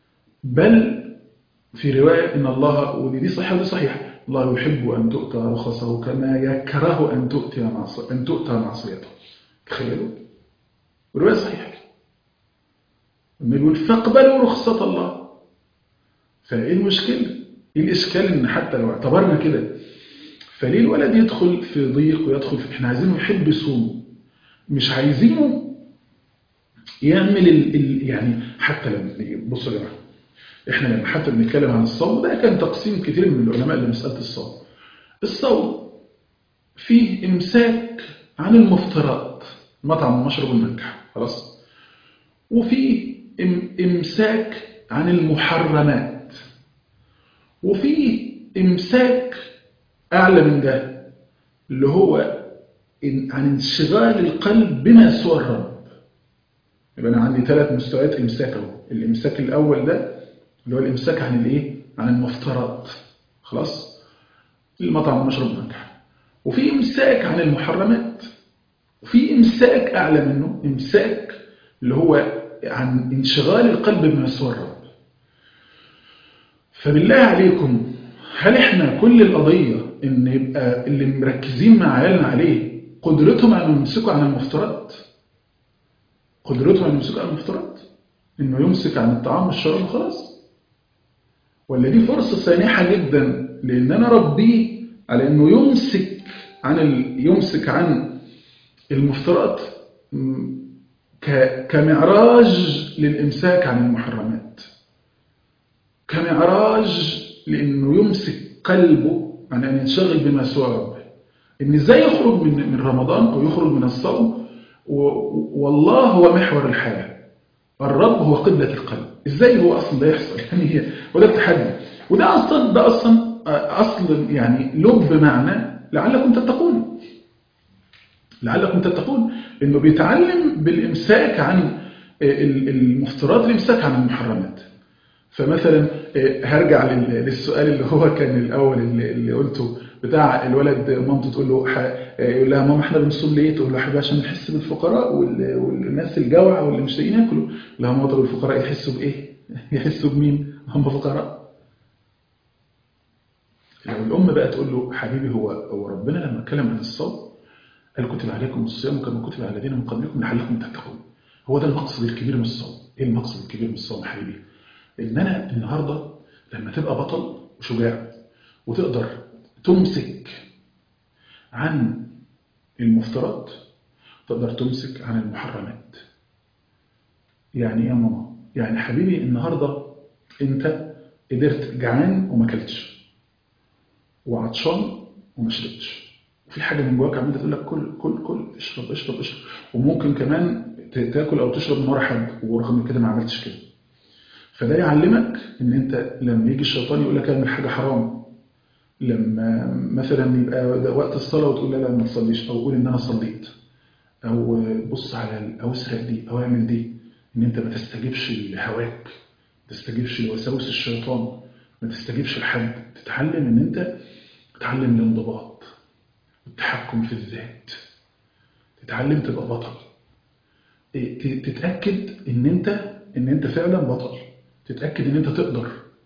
بل في رواية إن الله، ودي صحيحة ودي صحيحة، الله يحب أن تؤتى رخصه كما يكره أن تؤتى معصيته أن تؤتى معصيته. تخيلوا رواية صحيحة. النبي يقول فاقبلوا رخصة الله. فإيه المشكلة؟ إيه الإشكال إن حتى لو اعتبرنا كده، فليه الولد يدخل في ضيق ويدخل في، احنا عايزينه يحب يصوم، مش عايزينه يعمل ال... ال... يعني حتى لما بصوا يا جماعه، احنا لما حتى بنتكلم عن الصوم، ده كان تقسيم كتير من العلماء لمساله الصوم. الصوم فيه امساك عن المفترات، مطعم ومشرب والمنكح، خلاص، وفيه امساك عن المحرمات، وفيه امساك اعلى من ده اللي هو عن انشغال القلب بما سوى الرب. يبقى انا عندي ثلاث مستويات امساك اهو. الامساك الاول ده اللي هو الامساك عن الايه؟ عن المفترات، خلاص، المطعم والمشرب والمنكح. وفي امساك عن المحرمات، وفي امساك اعلى منه، امساك اللي هو عن انشغال القلب بما سوى الرب. فبالله عليكم، هل احنا كل القضيه ان يبقى اللي مركزين مع عيالنا عليه قدرتهم ان يمسكوا عن المفترات؟ قدرتهم ان يمسكوا عن المفترات انه يمسك عن الطعام والشراب وخلاص؟ ولا دي فرصه سانحه جدا لان انا ربيه على انه يمسك عن ال... يمسك عن المفترات ك... كمعراج للامساك عن المحرمات، كمعراج لانه يمسك قلبه عن ان ينشغل بما سوى ربه. ان ازاي يخرج من من رمضان او يخرج من الصوم و... والله هو محور الحياه، الرب هو قبلة القلب. ازاي هو اصلا ده يحصل؟ يعني هي وده التحدي، وده اصلا ده اصلا اصل يعني لب معنى لعلكم تتقون. لعلكم تتقون إنه بيتعلم بالإمساك عن المفترض، الإمساك عن المحرمات. فمثلا هرجع للسؤال اللي هو كان الأول اللي قلته بتاع الولد، مامته تقول له يقول لها ماما احنا بنصوم ليه؟ تقول له حبيبي عشان نحس بالفقراء والناس الجوع واللي مش لاقيين ياكلوا. لها ماما طب الفقراء يحسوا بإيه؟ يحسوا بمين؟ هم فقراء. لو الأم بقى تقول له حبيبي هو هو ربنا لما اتكلم عن الصوم قال كتب عليكم الصيام كما كتب على الذين من قبلكم لعلكم تتقون. هو ده المقصد الكبير من الصوم. ايه المقصد الكبير من الصوم يا حبيبي؟ ان انا النهارده لما تبقى بطل وشجاع وتقدر تمسك عن المفترات، تقدر تمسك عن المحرمات. يعني ايه يا ماما؟ يعني حبيبي النهارده انت قدرت جعان وما اكلتش، وعطشان وما شربتش، وفي حاجه من جواك عماله تقول لك كل كل كل اشرب اشرب اشرب، وممكن كمان تاكل او تشرب من ورا حد ورغم كده ما عملتش كده. فده يعلمك ان انت لما يجي الشيطان يقول لك اعمل حاجه حرام، لما مثلا يبقى وقت الصلاه وتقول لا لا ما تصليش، او قول ان انا صليت، او بص على او اسرق دي او اعمل دي، ان انت ما تستجيبش لهواك، ما تستجيبش لوساوس الشيطان، ما تستجيبش لحد. تتعلم ان انت تتعلم الانضباط والتحكم في الذات، تتعلم تبقى بطل، تتاكد ان انت ان انت فعلا بطل، تتاكد ان انت تقدر.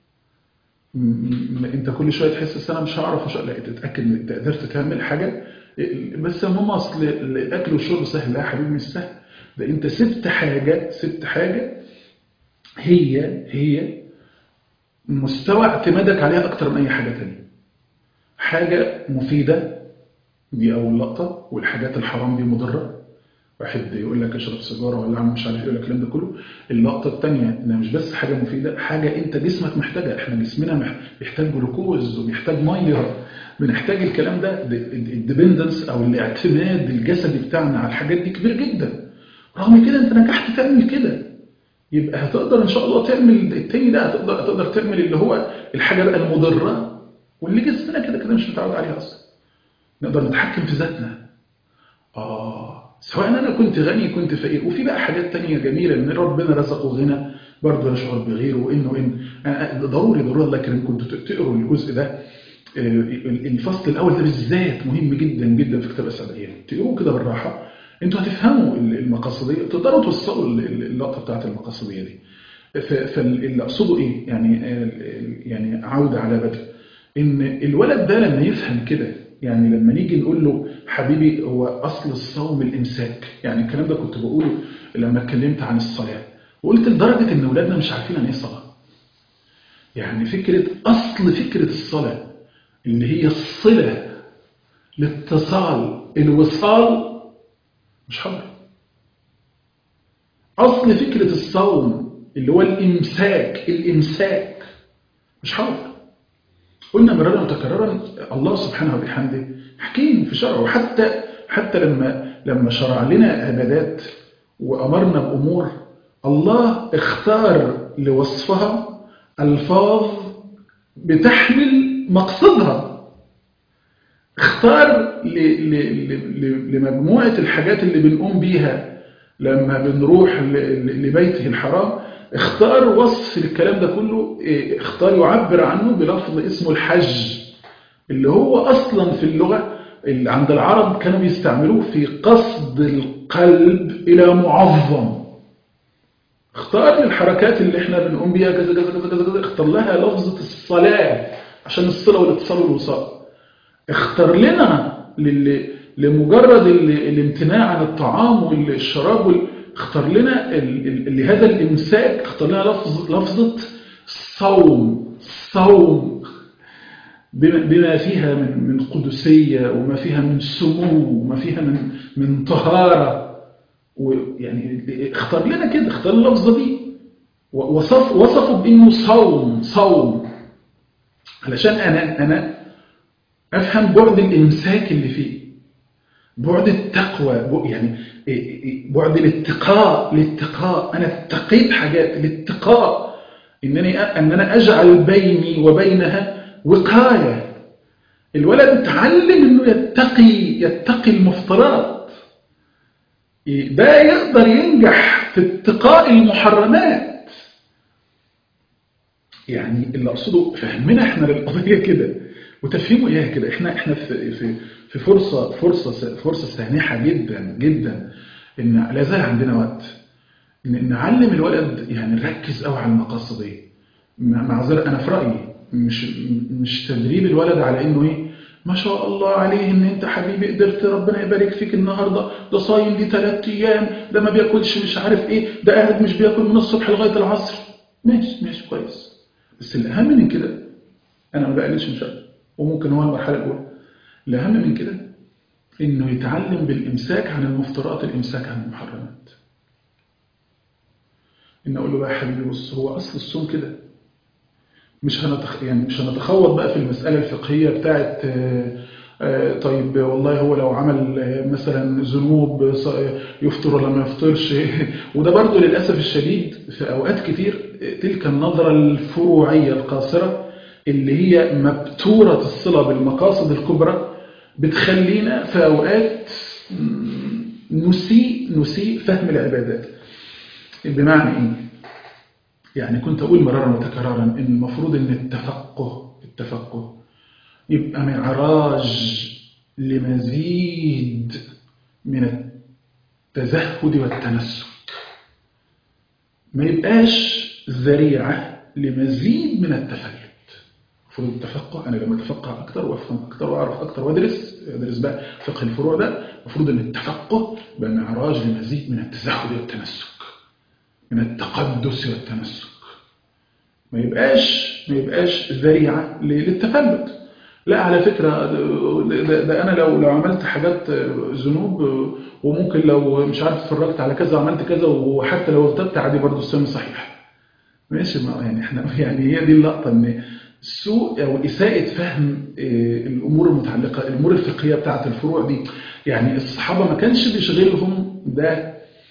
انت كل شويه تحس انا مش هعرف مش لا تتاكد ان انت قدرت تعمل حاجه. بس يا ماما اصل الاكل والشرب سهل. لا يا حبيبي مش سهل، ده انت سبت حاجه سبت حاجه هي هي مستوى اعتمادك عليها اكتر من اي حاجه ثانيه. حاجه مفيده دي اول لقطه، والحاجات الحرام دي مضره. واحد يقول لك اشرب سيجاره ولا عم مش عارف يقول لك الكلام ده كله. اللقطه الثانيه انها مش بس حاجه مفيده، حاجه انت جسمك محتاجها. احنا جسمنا بيحتاج جلوكوز وبيحتاج ميه، بنحتاج الكلام ده. الديبندنس او الاعتماد الجسدي بتاعنا على الحاجات دي كبير جدا. رغم كده انت نجحت تعمل كده، يبقى هتقدر ان شاء الله تعمل التاني ده، هتقدر هتقدر تعمل اللي هو الحاجه بقى المضره واللي جسمنا كده كده مش متعود عليها اصلا. نقدر نتحكم في ذاتنا. اه سواء انا كنت غني كنت فقير. وفي بقى حاجات تانية جميله ان ربنا رزقه غنى برضه يشعر بغيره، وانه ان ضروري ضروري الله يكرمكم تقروا الجزء ده. الفصل الاول ده بالذات مهم جدا جدا في كتاب السبعين، تقروه كده بالراحه انتوا هتفهموا المقاصديه، تقدروا توصلوا اللقطه بتاعت المقاصديه دي. فاللي اقصده ايه يعني يعني عوده على بدء ان الولد ده لما يفهم كده، يعني لما نيجي نقول له حبيبي هو اصل الصوم الامساك. يعني الكلام ده كنت بقوله لما اتكلمت عن الصلاه، وقلت لدرجه ان اولادنا مش عارفين عن ايه صلاه. يعني فكره اصل فكره الصلاه اللي هي الصله، الاتصال، الوصال، مش حاضر. اصل فكره الصوم اللي هو الامساك، الامساك مش حاضر. قلنا مرارا وتكرارا الله سبحانه وبحمده حكيم في شرعه. وحتى حتى لما لما شرع لنا عبادات وامرنا بامور، الله اختار لوصفها الفاظ بتحمل مقصدها. اختار لمجموعه الحاجات اللي بنقوم بيها لما بنروح لبيته الحرام، اختار وصف الكلام ده كله، اختار يعبر عنه بلفظ اسمه الحج، اللي هو أصلا في اللغة اللي عند العرب كانوا بيستعملوه في قصد القلب إلى معظم. اختار الحركات اللي احنا بنقوم بيها كذا كذا كذا كذا كذا، اختار لها لفظة الصلاة عشان الصلة والاتصال والوصال. اختار لنا لمجرد الامتناع عن الطعام والشراب وال... اختار لنا لهذا الامساك، اختار لنا لفظ لفظه صوم صوم بما فيها من من قدسيه، وما فيها من سمو، وما فيها من من طهاره. ويعني اختار لنا كده، اختار اللفظه دي وصف وصفه بانه صوم صوم علشان انا انا افهم بعد الامساك اللي فيه، بعد التقوى، يعني بعد الاتقاء. الاتقاء انا اتقيت حاجات. الاتقاء انني ان انا اجعل بيني وبينها وقايه، الولد اتعلم انه يتقي يتقي المفترات، ده يقدر ينجح في اتقاء المحرمات. يعني اللي اقصده فهمنا احنا للقضيه كده وتفهموا اياها كده. احنا احنا في في في فرصه فرصه فرصه سانحه جدا جدا ان لا زال عندنا وقت ان نعلم الولد، يعني نركز قوي على المقاصد دي. معذره انا في رايي مش مش تدريب الولد على انه ايه ما شاء الله عليه ان انت حبيبي قدرت ربنا يبارك فيك النهارده، ده صايم دي ثلاث ايام، ده ما بياكلش مش عارف ايه، ده قاعد مش بياكل من الصبح لغايه العصر. ماشي ماشي كويس، بس الاهم من كده انا ما بقللش من شأنه وممكن هو المرحله الاولى. الاهم من كده انه يتعلم بالامساك عن المفترات، الامساك عن المحرمات. ان اقول له بقى يا حبيبي بص، هو اصل الصوم كده، مش هنتخ... يعني مش هنتخوض بقى في المساله الفقهيه بتاعت آه، آه، طيب والله هو لو عمل آه، مثلا ذنوب ص- يفطر ولا ما يفطرش. وده برضو للاسف الشديد في اوقات كتير آه، تلك النظره الفروعيه القاصره اللي هي مبتوره الصله بالمقاصد الكبرى بتخلينا في اوقات مم، نسيء نسيء فهم العبادات. بمعنى ايه؟ يعني كنت أقول مرارا وتكرارا إن المفروض إن التفقه التفقه يبقى معراج لمزيد من التزهد والتنسك، ما يبقاش ذريعة لمزيد من التفلت. المفروض التفقه، أنا لما أتفقه أكتر وأفهم أكتر وأعرف أكتر وأدرس أدرس بقى فقه الفروع ده، المفروض إن التفقه يبقى معراج لمزيد من التزهد والتنسك، من التقدس والتنسك، ما يبقاش ما يبقاش ذريعة للتفلت. لا على فكرة ده, ده أنا لو لو عملت حاجات ذنوب وممكن لو مش عارف اتفرجت على كذا وعملت كذا وحتى لو ارتبت عادي برضه الصيام صحيح. ماشي، ما يعني احنا يعني هي دي اللقطة، ان سوء او اساءة فهم الامور المتعلقة الامور الفقهية بتاعة الفروع دي. يعني الصحابة ما كانش بيشغلهم ده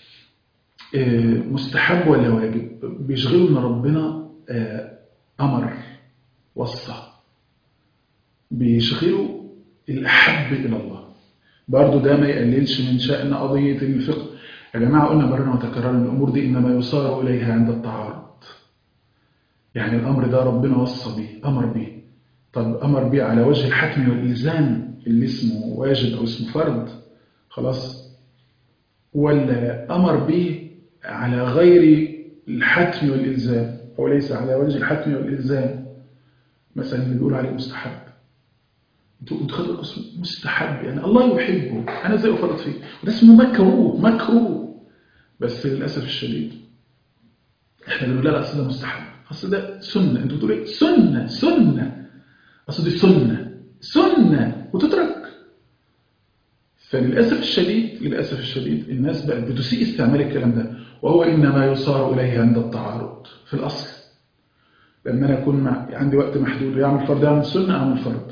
مستحب ولا واجب، بيشغلوا ان ربنا أمر وصى، بيشغلوا الأحب إلى الله. برضو ده ما يقللش من شأن قضية الفقه. يا جماعة قلنا مرنا وتكررنا الأمور دي إنما يصار إليها عند التعارض. يعني الأمر ده ربنا وصى به، أمر به، طب أمر به على وجه الحتم والإلزام اللي اسمه واجب أو اسمه فرض خلاص، ولا أمر به على غير الحتم والإلزام أو ليس على وجه الحتم والإلزام، مثلا اللي بيقول عليه مستحب، انتوا خدوا القسم مستحب يعني الله يحبه، انا زي افرط فيه، وده اسمه مكروه مكروه. بس للاسف الشديد احنا بنقول لا اصل ده مستحب، اصل ده سنه، انتوا بتقولوا ايه سنه سنه، اصل دي سنه سنه وتترك. فللاسف الشديد للاسف الشديد الناس بقت بتسيء استعمال الكلام ده، وهو انما يصار اليه عند التعارض في الاصل. لما انا اكون عندي وقت محدود ويعمل فرض يعمل سنه اعمل فرض،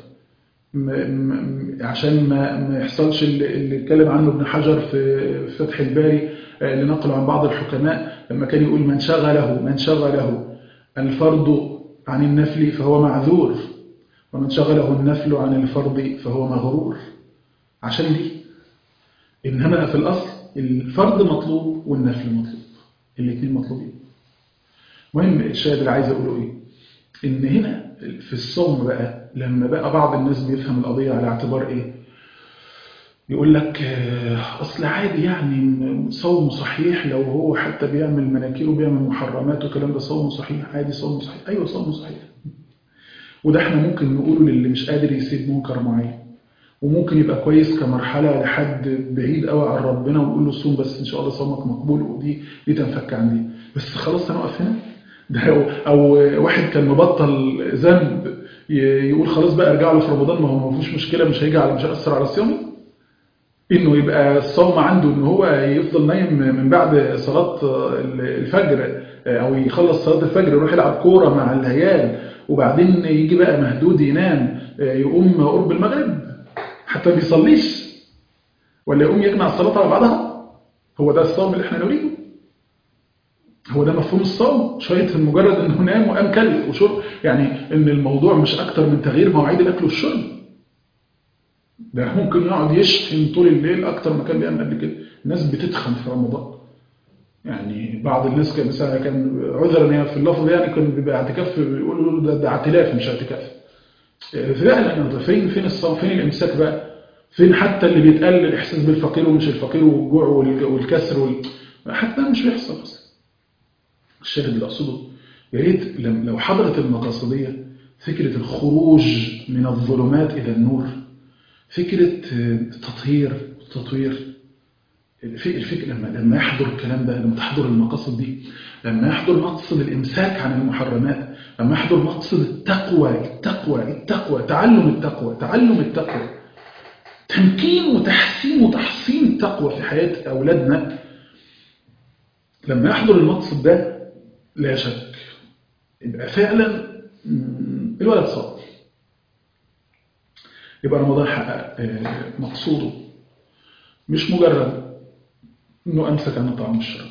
عشان ما ما يحصلش اللي اتكلم عنه ابن حجر في فتح الباري اللي نقله عن بعض الحكماء لما كان يقول من شغله من شغله الفرض عن النفل فهو معذور، ومن شغله النفل عن الفرض فهو مغرور. عشان دي إنما في الأصل الفرض مطلوب والنفل مطلوب، الاثنين مطلوبين. مهم الشاهد اللي عايز أقوله إيه؟ إن هنا في الصوم بقى لما بقى بعض الناس بيفهم القضية على اعتبار إيه؟ يقول لك أصل عادي يعني صوم صحيح لو هو حتى بيعمل مناكير وبيعمل محرمات وكلام ده صوم صحيح عادي صوم صحيح. أيوة صوم صحيح، وده احنا ممكن نقوله للي مش قادر يسيب منكر معين، وممكن يبقى كويس كمرحلة لحد بعيد قوي عن ربنا ونقول له صوم بس إن شاء الله صومك مقبول ودي دي تنفك عن دي، بس خلاص هنقف هنا. ده أو واحد كان مبطل ذنب يقول خلاص بقى ارجع له في رمضان، ما هو ما فيش مشكلة، مش هيجي على مش هيأثر على صيامي. إنه يبقى الصوم عنده إن هو يفضل نايم من بعد صلاة الفجر أو يخلص صلاة الفجر يروح يلعب كورة مع العيال وبعدين يجي بقى مهدود ينام يقوم قرب المغرب حتى ما بيصليش، ولا يقوم يجمع الصلاة على بعضها. هو ده الصوم اللي احنا نريده؟ هو ده مفهوم الصوم؟ شوية مجرد انه نام وقام كل وشرب؟ يعني ان الموضوع مش اكتر من تغيير مواعيد الاكل والشرب. ده ممكن يقعد يشحن طول الليل أكتر ما كان بيعمل قبل كده. الناس بتتخن في رمضان، يعني بعض الناس كان مثلا كان عذرا في اللفظ يعني كان بيبقى اعتكاف بيقولوا له ده, ده اعتلاف مش اعتكاف. فعلا فين فين الصوم، فين الامساك بقى، فين حتى اللي بيتقال الاحساس بالفقير ومش الفقير والجوع والكسر وال... حتى مش بيحصل اصلا. الشاهد اللي اقصده يا ريت لو حضرت المقاصديه فكره الخروج من الظلمات الى النور، فكره التطهير والتطوير، الفكر لما لما يحضر الكلام ده، لما تحضر المقاصد دي، لما يحضر مقصد الامساك عن المحرمات، لما يحضر مقصد التقوى التقوى التقوى تعلم التقوى تعلم التقوى تمكين وتحسين وتحصين التقوى في حياة أولادنا، لما يحضر المقصد ده لا شك يبقى فعلا الولد صار، يبقى رمضان حقق مقصوده، مش مجرد انه امسك عن الطعام والشراب.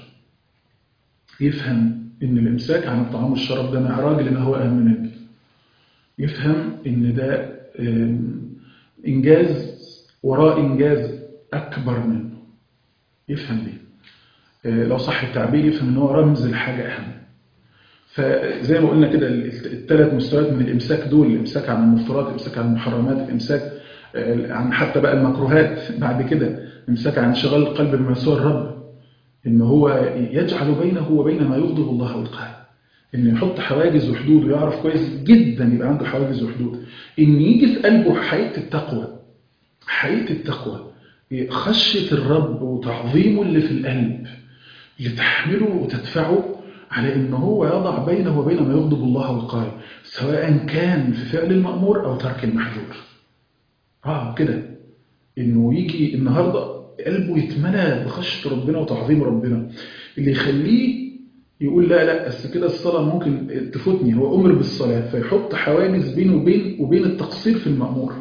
يفهم ان الامساك عن الطعام والشراب ده معراج لما هو اهم منه. يفهم ان ده انجاز وراء انجاز اكبر منه. يفهم دي لو صح التعبير، يفهم ان هو رمز الحاجه اهم. فزي ما قلنا كده الثلاث مستويات من الامساك دول، الامساك عن المفترات، الامساك عن المحرمات، الامساك عن حتى بقى المكروهات، بعد كده امساك عن انشغال القلب بما سوى الرب، إن هو يجعل بينه وبين ما يغضب الله ويقهر، إن يحط حواجز وحدود ويعرف كويس جدا يبقى عنده حواجز وحدود، إن يجي في قلبه حقيقة التقوى، حقيقة التقوى خشية الرب وتعظيمه اللي في القلب اللي تحمله وتدفعه على إن هو يضع بينه وبين ما يغضب الله ويقهر، سواء كان في فعل المأمور أو ترك المحظور. آه كده إنه يجي النهاردة قلبه يتملى بخشية ربنا وتعظيم ربنا، اللي يخليه يقول لا لا بس كده الصلاة ممكن تفوتني، هو أمر بالصلاة فيحط حواجز بينه وبين وبين التقصير في المأمور،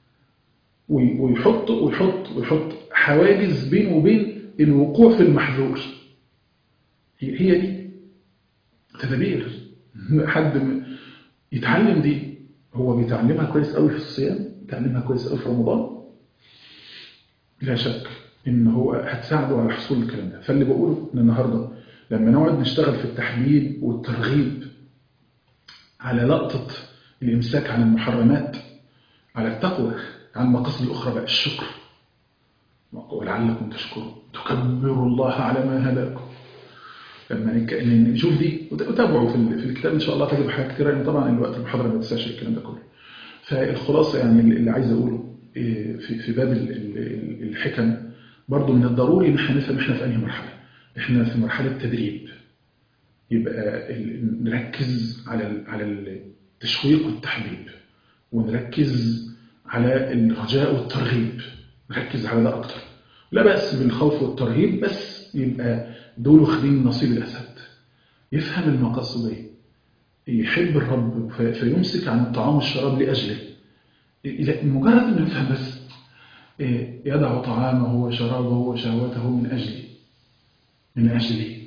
ويحط ويحط ويحط حواجز بينه وبين الوقوع في المحظور. هي دي تدابير حد يتعلم دي، هو بيتعلمها كويس قوي في الصيام، يتعلمها كويس قوي في رمضان، لا شك إن هو هتساعده على حصول الكلام ده. فاللي بقوله إن النهاردة لما نقعد نشتغل في التحليل والترغيب على لقطة الإمساك عن المحرمات، على التقوى، عن مقاصد أخرى بقى الشكر، ولعلكم تشكروا تكبروا الله على ما هداكم. لما نشوف دي وتابعوا في الكتاب إن شاء الله تجد حاجات كتيرة، لأن طبعا الوقت المحاضرة ما تسعش الكلام ده كله. فالخلاصة يعني اللي عايز أقوله في في باب الحكم، برضو من الضروري ان احنا نفهم احنا في انهي مرحله. احنا في مرحله تدريب، يبقى نركز على على التشويق والتحبيب، ونركز على الرجاء والترغيب، نركز على ده اكتر. لا بأس بالخوف والترهيب، بس يبقى دول واخدين نصيب الاسد. يفهم المقاصديه، يحب الرب فيمسك عن الطعام والشراب لاجله، مجرد انه يفهم بس يدع طعامه وشرابه وشهوته من أجلي من أجلي.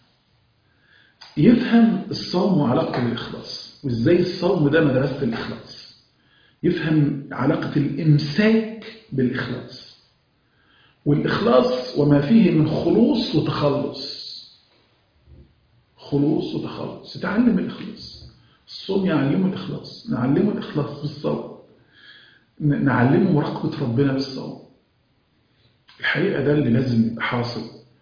يفهم الصوم وعلاقته بالإخلاص، وإزاي الصوم ده مدرسة الإخلاص. يفهم علاقة الإمساك بالإخلاص، والإخلاص وما فيه من خلوص وتخلص. خلوص وتخلص، يتعلم الإخلاص. الصوم يعلمه الإخلاص، نعلمه الإخلاص بالصوم، نعلمه مراقبة ربنا بالصوم. الحقيقة ده اللي لازم يبقى حاصل.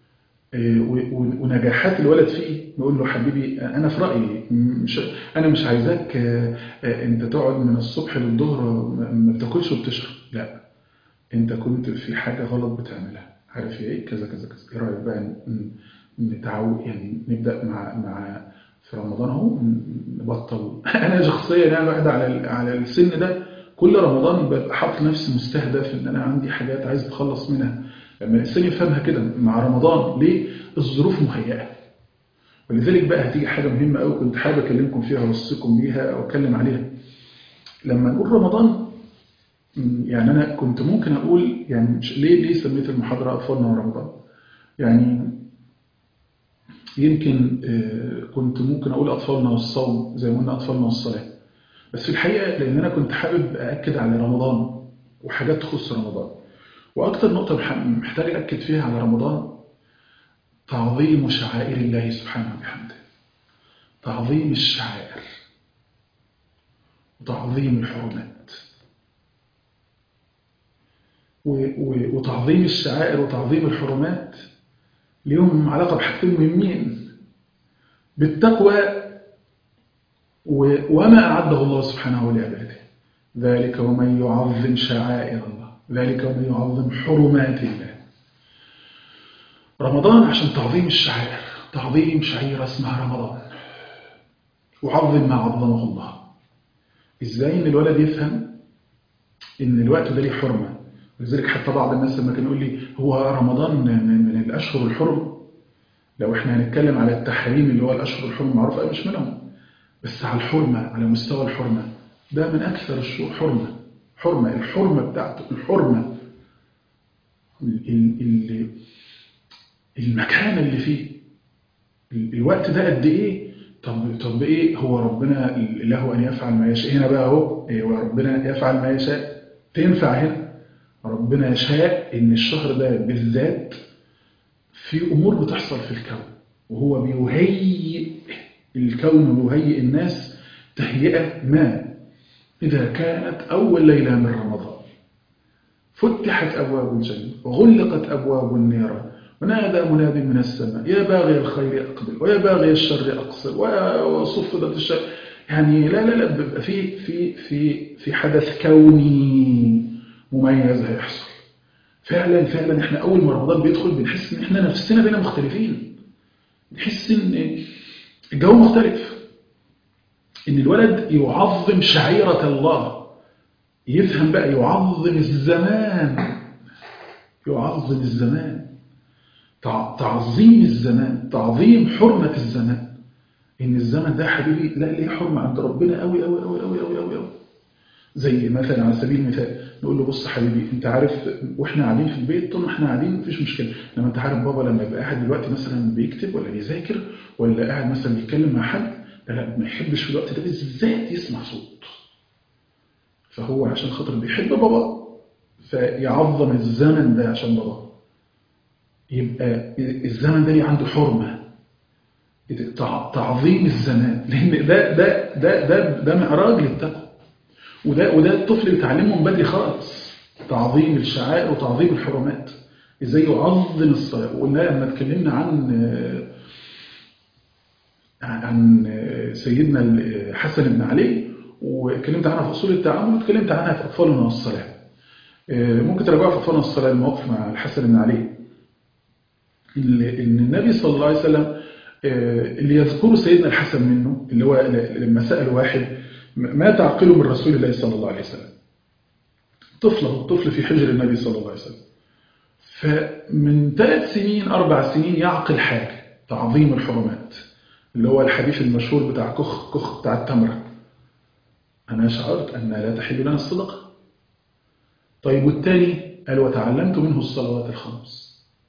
ونجاحات الولد فيه نقول له حبيبي أنا في رأيي مش أنا مش عايزاك أنت تقعد من الصبح للظهر ما بتاكلش وبتشرب، لا أنت كنت في حاجة غلط بتعملها، عارف إيه كذا كذا كذا. إيه رأيك بقى نتعود يعني نبدأ مع مع في رمضان اهو نبطل. أنا شخصيا يعني واحد على على السن ده كل رمضان ببقى حاطط نفسي مستهدف ان انا عندي حاجات عايز اتخلص منها. لما الانسان يفهمها كده مع رمضان، ليه؟ الظروف مهيئه. ولذلك بقى هتيجي حاجه مهمه قوي كنت حابب اكلمكم فيها واوصيكم بيها او اتكلم عليها. لما نقول رمضان، يعني انا كنت ممكن اقول يعني ليه ليه سميت المحاضره اطفالنا ورمضان؟ يعني يمكن كنت ممكن اقول اطفالنا والصوم زي ما قلنا اطفالنا والصلاه، بس في الحقيقه لان انا كنت حابب ااكد على رمضان وحاجات تخص رمضان. وأكتر نقطة محتاج أكد فيها على رمضان تعظيم شعائر الله سبحانه وبحمده، تعظيم الشعائر وتعظيم الحرمات. وتعظيم الشعائر وتعظيم الحرمات ليهم علاقة بحاجتين مهمين، بالتقوى وما أعده الله سبحانه لعباده. ذلك ومن يعظم شعائر الله، ذلك ومن يعظم حرمات الله. رمضان عشان تعظيم الشعائر، تعظيم شعيرة اسمها رمضان، وعظم ما عظمه الله. ازاي ان الولد يفهم ان الوقت ده ليه حرمة؟ ولذلك حتى بعض الناس لما كان يقول لي هو رمضان من الاشهر الحرم، لو احنا هنتكلم على التحريم اللي هو الاشهر الحرم المعروف أي مش منهم، بس على الحرمة، على مستوى الحرمة، ده من اكثر الشهور حرمة. حرمة الحرمة بتاعته، الحرمة اللي المكان اللي فيه، الوقت ده قد ايه. طب طب ايه هو ربنا له ان يفعل ما يشاء. هنا بقى اهو إيه ربنا يفعل ما يشاء، تنفع هنا. ربنا يشاء ان الشهر ده بالذات في امور بتحصل في الكون، وهو بيهيئ الكون ويهيئ الناس تهيئة ما. إذا كانت أول ليلة من رمضان فتحت أبواب الجنة وغلقت أبواب النيران، ونادى مناد من السماء يا باغي الخير أقبل ويا باغي الشر أقصر وصفدت الشر. يعني لا لا لا بيبقى في في في في حدث كوني مميز هيحصل. فعلا فعلا احنا أول ما رمضان بيدخل بنحس إن احنا نفسنا بينا مختلفين، نحس إن الجو مختلف، إن الولد يعظم شعيرة الله، يفهم بقى، يعظم الزمان، يعظم الزمان، تعظيم الزمان، تعظيم حرمة الزمان. إن الزمن ده حبيبي لا ليه حرمة عند ربنا قوي قوي قوي قوي قوي قوي قوي. زي مثلا على سبيل المثال نقول له بص حبيبي انت عارف واحنا قاعدين في البيت طول ما احنا قاعدين مفيش مشكله، لما انت عارف بابا لما يبقى قاعد دلوقتي مثلا بيكتب ولا بيذاكر ولا قاعد مثلا بيتكلم مع حد، لا ما يحبش في الوقت ده بالذات يسمع صوت. فهو عشان خاطر بيحب بابا فيعظم الزمن ده عشان بابا، يبقى الزمن ده عنده حرمه، تعظيم الزمان، لان ده ده ده ده ده معراج للتقوى. وده وده الطفل بيتعلمه من بدري خالص، تعظيم الشعائر وتعظيم الحرمات، ازاي يعظم الصلاه. وقلنا لما اتكلمنا عن عن سيدنا الحسن بن علي واتكلمت عنها في اصول التعامل، واتكلمت عنها في اطفالنا والصلاه. ممكن تراجعوا في اطفالنا والصلاه الموقف مع الحسن بن علي، ان النبي صلى الله عليه وسلم اللي يذكره سيدنا الحسن منه، اللي هو لما سأل واحد ما تعقله من رسول الله صلى الله عليه وسلم، طفله طفل في حجر النبي صلى الله عليه وسلم، فمن ثلاث سنين أربع سنين يعقل حاجة، تعظيم الحرمات، اللي هو الحديث المشهور بتاع كخ كخ بتاع التمرة، أنا شعرت أن لا تحل لنا الصدقة. طيب والتاني قال وتعلمت منه الصلوات الخمس.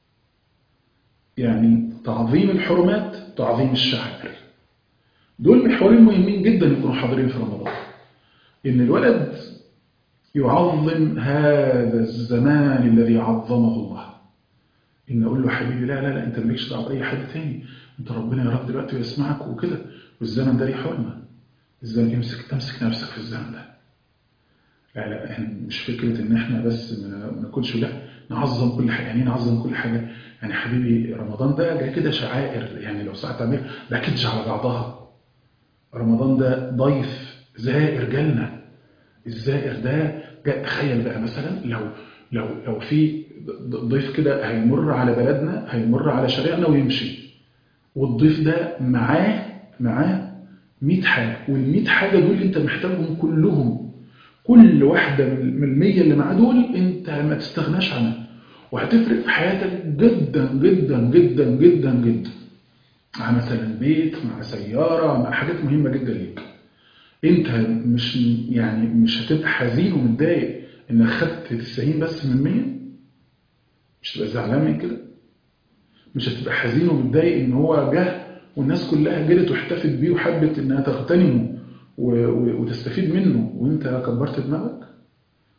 يعني تعظيم الحرمات، تعظيم الشعائر، دول محورين مهمين جدا يكونوا حاضرين في رمضان. إن الولد يعظم هذا الزمان الذي عظمه الله، إن أقول له حبيبي لا لا لا أنت مالكش دعوة بأي حد تاني، أنت ربنا يراك دلوقتي ويسمعك وكده، والزمن ده ليه حرمة، الزمن امسك تمسك نفسك في الزمن ده. لا لا احنا مش فكرة إن احنا بس ما نكونش، لا نعظم كل حاجة. يعني نعظم كل حاجة، يعني حبيبي رمضان ده جاي كده شعائر، يعني لو ساعة تعمل ركزش على بعضها. رمضان ده ضيف زائر جالنا، الزائر ده جاء. تخيل بقى مثلا لو لو لو في ضيف كده هيمر على بلدنا، هيمر على شارعنا ويمشي، والضيف ده معاه معاه مئة حاجة، والمئة حاجة دول انت محتاجهم كلهم، كل واحدة من المية اللي معاه دول انت ما تستغناش عنها، وهتفرق في حياتك جدا جدا جدا جدا جدا، مع مثلا بيت، مع سيارة، مع حاجات مهمة جدا ليك. انت مش يعني مش هتبقى حزين ومتضايق انك خدت تسعين بس من مية، مش تبقى زعلان من كده، مش هتبقى حزين ومتضايق ان هو جه والناس كلها جرت واحتفت بيه وحبت انها تغتنمه وتستفيد منه وانت كبرت دماغك.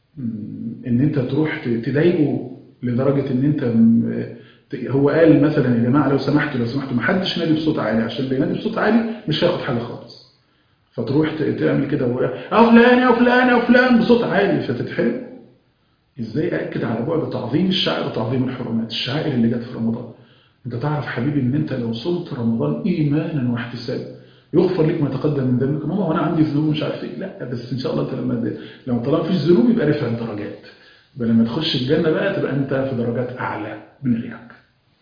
ان انت تروح تضايقه لدرجه ان انت هو قال مثلا يا جماعه لو سمحتوا لو سمحتوا ما حدش نادي بصوت عالي، عشان اللي ينادي بصوت عالي مش هياخد حاجه خالص. فتروح تعمل كده او فلان او فلان او فلان بصوت عالي فتتحرق. ازاي اكد على بعد تعظيم الشعائر وتعظيم الحرمات، الشعائر اللي جت في رمضان. انت تعرف حبيبي ان انت لو صمت رمضان ايمانا واحتسابا يغفر لك ما تقدم من ذنبك. ماما وانا عندي ذنوب مش عارف ايه، لا بس ان شاء الله انت لما لما طالما فيش ذنوب يبقى رفع الدرجات، يبقى لما تخش الجنه بقى تبقى انت في درجات اعلى من غيرك.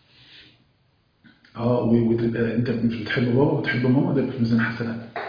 اه وتبقى انت مش بتحب بابا وبتحب ماما، ده في ميزان حسناتك.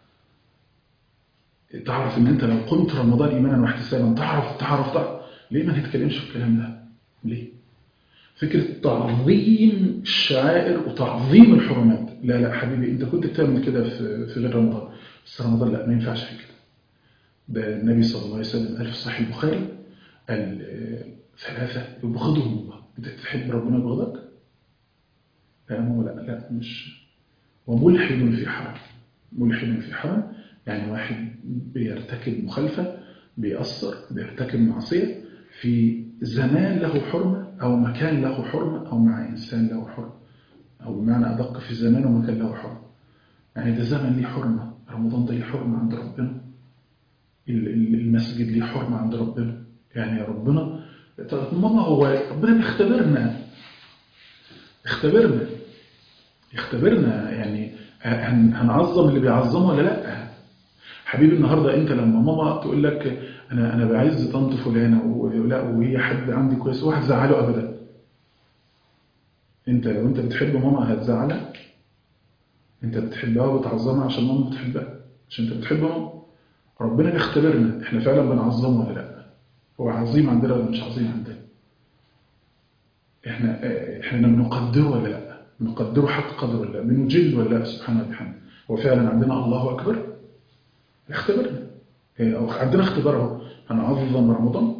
تعرف ان انت لو قمت رمضان ايمانا واحتسابا تعرف تعرف تعرف ليه ما نتكلمش في الكلام ده؟ ليه؟ فكرة تعظيم الشعائر وتعظيم الحرمات. لا لا حبيبي انت كنت بتعمل كده في في غير رمضان، بس رمضان لا ما ينفعش في كده. ده النبي صلى الله عليه وسلم قال في صحيح البخاري قال ثلاثة يبغضهم الله. انت تحب ربنا يبغضك؟ لا لا لا مش. وملحد في حرم. ملحد في حرم يعني واحد بيرتكب مخالفة، بيأثر بيرتكب معصية في زمان له حرمة أو مكان له حرمة أو مع إنسان له حرمة، أو بمعنى أدق في زمان ومكان له حرمة. يعني ده زمن ليه حرمة، رمضان ده ليه حرمة عند ربنا، المسجد ليه حرمة عند ربنا. يعني يا ربنا ماما هو ربنا بيختبرنا اختبرنا اختبرنا يعني هنعظم اللي بيعظمه ولا لا؟ حبيبي النهارده انت لما ماما تقول لك انا انا بعز طنط فلانه ولا وهي حد عندي كويس وهتزعله ابدا. انت لو انت بتحب ماما هتزعلها؟ انت بتحبها وبتعظمها عشان ماما بتحبها، عشان انت بتحب ماما. ربنا بيختبرنا احنا فعلا بنعظمه ولا لا، هو عظيم عندنا ولا مش عظيم عندنا. احنا احنا بنقدره ولا لا، بنقدره حق قدره ولا لا، بنجل ولا لا سبحانه وبحمده. هو فعلا عندنا الله اكبر اختبرنا. أو عندنا اختبار اهو. هنعظم رمضان،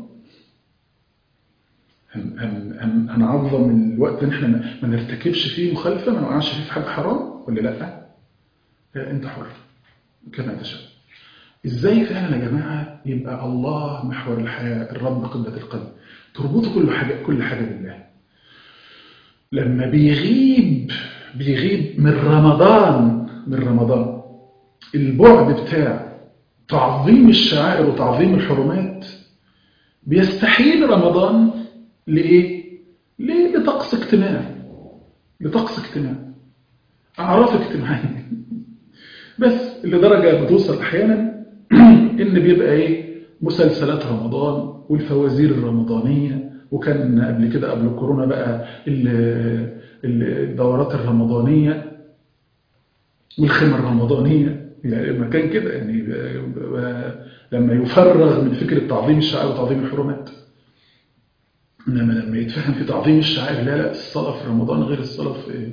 هن هن هن هنعظم الوقت ان احنا ما نرتكبش فيه مخالفه، ما نوقعش فيه في حاجه حرام ولا لا؟ لا انت حر كما تشاء. ازاي فعلا يا جماعه يبقى الله محور الحياه، الرب قبله القلب، تربطوا كل حاجه كل حاجه بالله. لما بيغيب بيغيب من رمضان من رمضان البعد بتاع تعظيم الشعائر وتعظيم الحرمات، بيستحيل رمضان لإيه؟ ليه؟ لطقس اجتماعي، لطقس اجتماعي، أعراف اجتماعية. بس لدرجة بتوصل أحيانا إن بيبقى إيه؟ مسلسلات رمضان والفوازير الرمضانية، وكان قبل كده قبل كورونا بقى الدورات الرمضانية والخيمة الرمضانية. يعني مكان كده يعني لما يفرغ من فكرة تعظيم الشعائر وتعظيم الحرمات. إنما لما يتفهم في تعظيم الشعائر، لا لا الصلاة في رمضان غير الصلاة في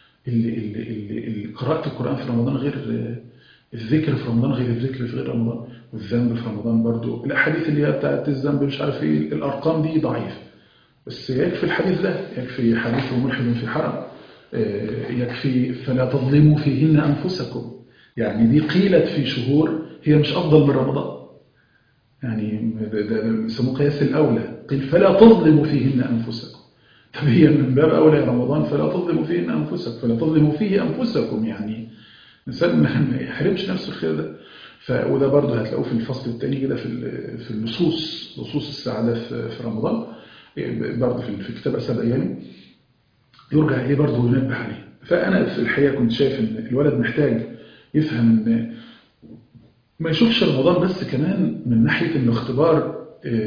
قراءة القرآن في رمضان، غير الذكر في رمضان غير الذكر في غير رمضان، والذنب في رمضان برضو. الأحاديث اللي هي بتاعت الذنب مش عارف ايه الأرقام دي ضعيفة، بس يكفي الحديث ده، يكفي حديث ملحد في حرم، يكفي فلا تظلموا فيهن أنفسكم. يعني دي قيلت في شهور هي مش أفضل من رمضان، يعني ده بيسموه قياس الأولى، قيل فلا تظلموا فيهن أنفسكم. طب هي من باب أولى يا رمضان فلا تظلموا فيهن أنفسكم، فلا تظلموا فيه أنفسكم، يعني الإنسان ما يحرمش نفسه الخير ده. ف وده برضه هتلاقوه في الفصل الثاني كده في في النصوص، نصوص السعادة في رمضان برضه في كتاب أسد أيامي يرجع إليه برضه وينبه عليه. فأنا في الحقيقة كنت شايف إن الولد محتاج يفهم إن ما يشوفش رمضان بس كمان من ناحية إنه اختبار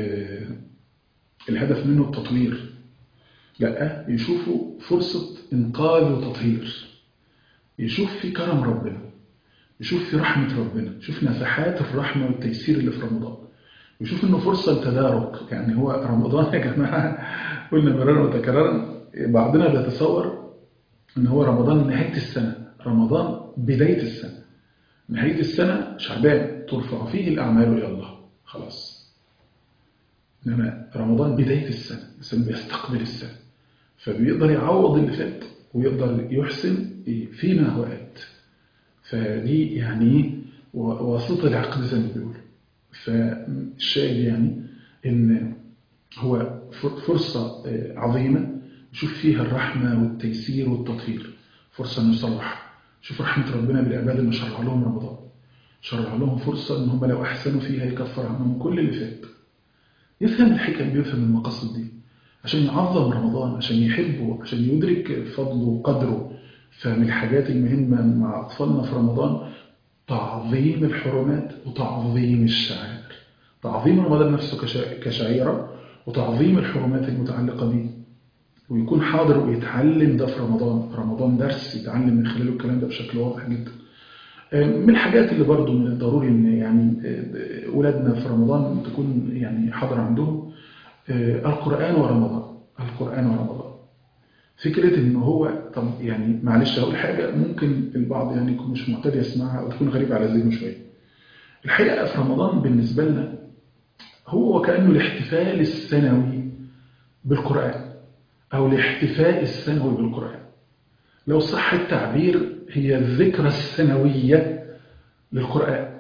الهدف منه التطوير، لا يشوفوا فرصة إنقاذ وتطهير، يشوف في كرم ربنا، يشوف في رحمة ربنا، يشوف نفحات الرحمة والتيسير اللي في رمضان، يشوف إنه فرصة لتدارك. يعني هو رمضان يا جماعة قلنا مرارا وتكرارا، بعضنا بيتصور إن هو رمضان نهاية السنة، رمضان بداية السنة، نهاية السنة شعبان ترفع فيه الأعمال إلى الله خلاص. إنما رمضان بداية السنة، الإنسان بيستقبل السنة فبيقدر يعوض اللي فات ويقدر يحسن فيما هو آت. فدي يعني واسطة العقد زي ما بيقولوا. فالشاهد يعني إن هو فرصة عظيمة نشوف فيها الرحمة والتيسير والتطهير، فرصة إنه يصلح. شوف رحمة ربنا بالعباد إنه شرع لهم رمضان، شرع لهم فرصة إن هم لو أحسنوا فيها يكفر عنهم كل اللي فات. يفهم الحكم دي ويفهم المقاصد دي عشان يعظم رمضان، عشان يحبه، عشان يدرك فضله وقدره. فمن الحاجات المهمة مع أطفالنا في رمضان تعظيم الحرمات وتعظيم الشعائر، تعظيم رمضان نفسه كشعيرة وتعظيم الحرمات المتعلقة به، ويكون حاضر ويتعلم ده في رمضان. رمضان درس يتعلم من خلاله الكلام ده بشكل واضح جدا. من الحاجات اللي برضو من الضروري ان يعني اولادنا في رمضان تكون يعني حاضر عندهم القرآن ورمضان. القرآن ورمضان فكرة ان هو طب يعني معلش هقول حاجة ممكن البعض يعني يكون مش معتاد يسمعها او تكون غريبة على ذهنه شوية. الحقيقة في رمضان بالنسبة لنا هو وكأنه الاحتفال السنوي بالقرآن او الاحتفاء السنوي بالقرآن، لو صح التعبير هي الذكرى السنوية للقرآن.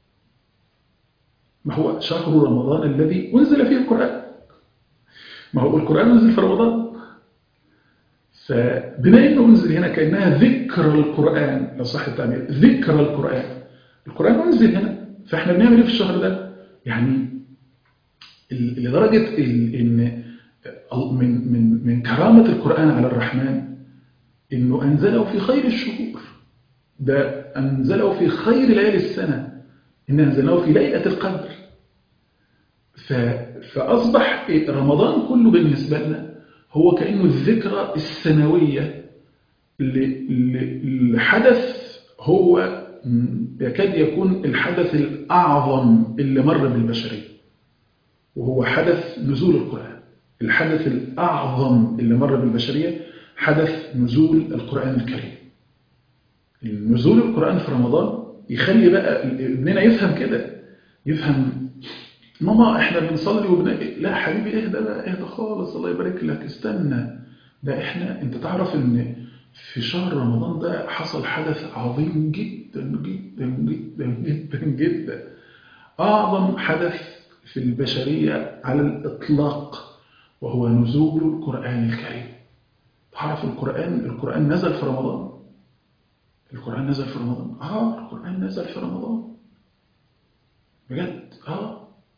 ما هو شهر رمضان الذي أنزل فيه القرآن، ما هو القرآن أنزل في رمضان، فبما أنه أنزل هنا كأنها ذكرى القرآن، لو صح التعبير ذكرى القرآن. القرآن أنزل هنا، فإحنا بنعمل إيه في الشهر ده؟ يعني لدرجة إن من من من كرامة القرآن على الرحمن إنه أنزله في خير الشهور، ده أنزله في خير ليالي السنة، إن أنزله في ليلة القدر. فأصبح رمضان كله بالنسبة لنا هو كأنه الذكرى السنوية لحدث هو يكاد يكون الحدث الأعظم اللي مر بالبشرية، وهو حدث نزول القرآن. الحدث الأعظم اللي مر بالبشرية حدث نزول القرآن الكريم. نزول القرآن في رمضان يخلي بقى ابننا يفهم كده، يفهم ماما احنا بنصلي وبن... لا حبيبي اهدى بقى، اهدى خالص الله يبارك لك، استنى، ده احنا انت تعرف ان في شهر رمضان ده حصل حدث عظيم جدا جدا جدا جدا جدا، اعظم حدث في البشرية على الاطلاق، وهو نزول القرآن الكريم. تعرف القرآن القرآن نزل في رمضان، القرآن نزل في رمضان اه القرآن نزل في رمضان بجد اه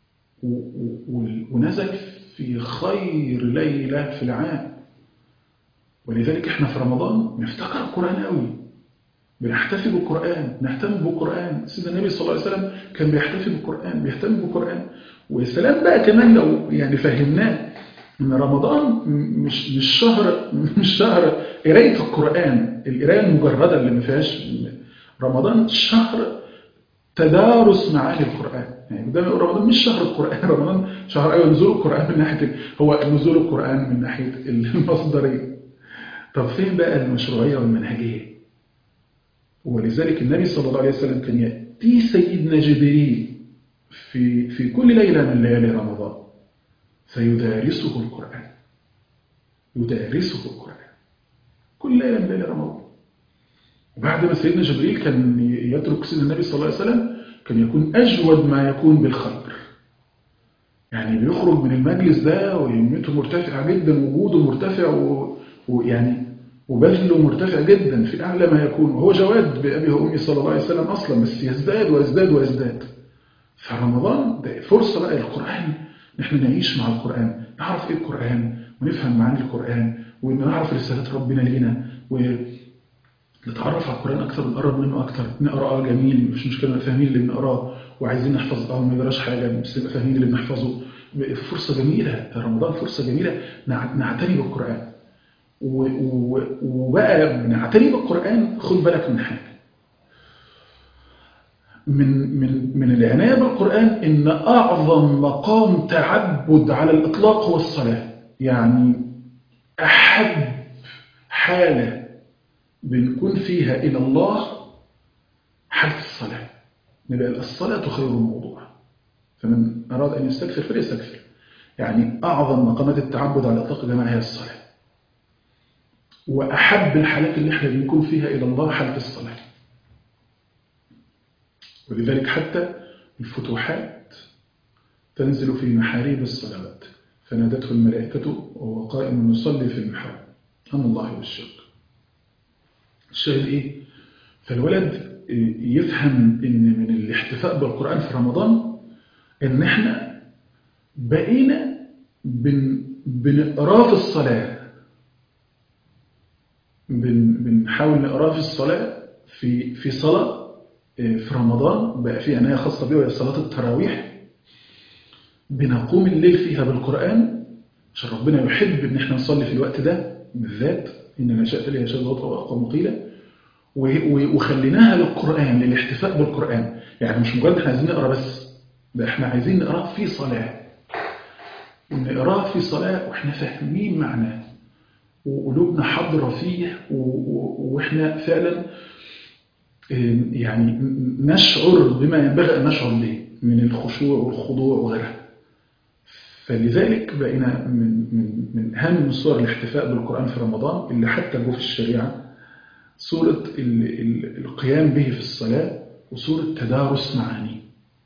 ونزل في خير ليلة في العام. ولذلك احنا في رمضان نفتكر القرآن قوي، بنحتفي بالقرآن، نهتم بالقرآن. سيدنا النبي صلى الله عليه وسلم كان بيحتفي بالقرآن، بيهتم بالقرآن. والسلام بقى كمان لو يعني فهمناه ان رمضان مش مش شهر مش شهر قرايه القرآن، القرايه المجرده اللي ما فيهاش. رمضان شهر تدارس معاني القرآن. يعني ده يقول رمضان مش شهر القرآن، رمضان شهر ايوه نزول القرآن من ناحيه هو نزول القرآن من ناحيه المصدريه. طب فين بقى المشروعيه والمنهجيه؟ ولذلك النبي صلى الله عليه وسلم كان يأتي سيدنا جبريل في في كل ليله من ليالي رمضان فيدارسه القرآن، يدارسه القرآن كل ليلة من ليلة رمضان. وبعد ما سيدنا جبريل كان يترك سيدنا النبي صلى الله عليه وسلم كان يكون أجود ما يكون بالخير، يعني بيخرج من المجلس ده وهمته مرتفعة جدا، وجوده مرتفع ويعني وبذله مرتفع جدا في أعلى ما يكون، وهو جواد بأبي وأمي صلى الله عليه وسلم أصلا، بس يزداد ويزداد ويزداد. فرمضان ده فرصة بقى للقرآن، نحن نعيش مع القرآن، نعرف إيه القرآن ونفهم معاني القرآن ونعرف رسالة ربنا لنا ونتعرف على القرآن أكثر ونقرب منه أكثر. نقرأ جميل مش مشكلة، فاهمين اللي بنقراه وعايزين نحفظ اه ما يجراش حاجة، بس نبقى فاهمين اللي بنحفظه. فرصة جميلة رمضان، فرصة جميلة نعتني بالقرآن. وبقى نعتني بالقرآن خد بالك من حاجة من من من العناية بالقرآن، إن أعظم مقام تعبد على الإطلاق هو الصلاة. يعني أحب حالة بنكون فيها إلى الله حالة الصلاة، نبقى الصلاة خير الموضوع، فمن أراد أن يستغفر فليستغفر. يعني أعظم مقامات التعبد على الإطلاق جماعة هي الصلاة، وأحب الحالات اللي احنا بنكون فيها إلى الله حالة الصلاة. ولذلك حتى الفتوحات تنزل في محاريب الصلوات فنادته الملائكة وهو قائم يصلي في المحراب أن الله يبشرك. الشاهد إيه؟ فالولد يفهم إن من الاحتفاء بالقرآن في رمضان إن إحنا بقينا بن بنقراه في الصلاة، بن بنحاول نقراه في الصلاة في في صلاة في رمضان بقى في عناية خاصة بيه وهي صلاة التراويح. بنقوم الليل فيها بالقرآن عشان ربنا يحب إن إحنا نصلي في الوقت ده بالذات، إن نشأت لي يشاء وطأ وأقوم قيلا، وخليناها للقرآن للاحتفاء بالقرآن. يعني مش مجرد إحنا عايزين نقرأ بس، ده إحنا عايزين نقرأ في صلاة، نقرأ في صلاة وإحنا فاهمين معناه وقلوبنا حاضرة فيه وإحنا فعلا يعني نشعر بما ينبغي أن نشعر به من الخشوع والخضوع وغيرها. فلذلك بقينا من من من أهم صور الاحتفاء بالقرآن في رمضان اللي حتى جو في الشريعة صورة القيام به في الصلاة وصورة تدارس معانيه.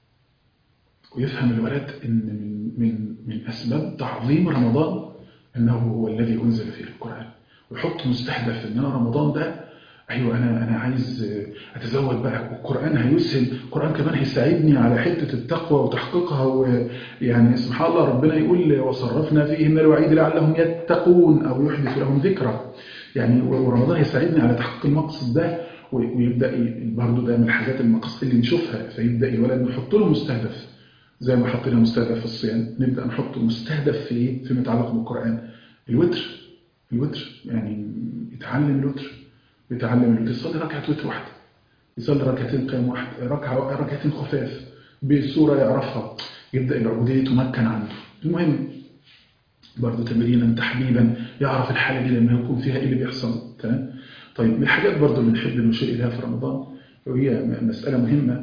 ويفهم الولد أن من من من أسباب تعظيم رمضان أنه هو الذي أنزل فيه القرآن، ويحط مستهدف أن أنا رمضان ده أيوة أنا أنا عايز أتزود بقى، والقرآن هيسهل، القرآن كمان هيساعدني على حتة التقوى وتحقيقها. ويعني سبحان الله ربنا يقول وصرفنا فيه من الوعيد لعلهم يتقون أو يحدث لهم ذكرى. يعني ورمضان هيساعدني على تحقيق المقصد ده، ويبدأ برضه ده من الحاجات المقاصد اللي نشوفها. فيبدأ الولد نحط له مستهدف زي ما حطينا مستهدف في الصيام، نبدأ نحط مستهدف في فيما يتعلق بالقرآن. الوتر الوتر يعني يتعلم الوتر، يتعلم الوتر، يصلي ركعة وتر واحدة، يصلي ركعتين قيام واحد، ركعة ركعتين خفاف بسورة يعرفها، يبدأ العبودية تمكن عنده. المهم برضه تمرينا تحبيبا يعرف الحالة دي لما يكون فيها ايه اللي بيحصل. تمام. طيب من الحاجات برضه اللي نحب نشير إليها في رمضان وهي مسألة مهمة،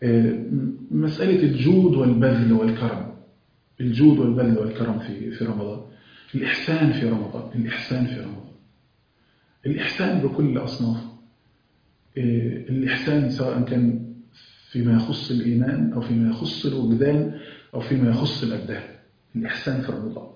مسألة الجود والبذل والكرم. الجود والبذل والكرم في في رمضان، الإحسان في رمضان، الإحسان في رمضان، الإحسان بكل أصنافه. الإحسان سواء كان فيما يخص الإيمان أو فيما يخص الوجدان أو فيما يخص الأبدان. الإحسان في رمضان.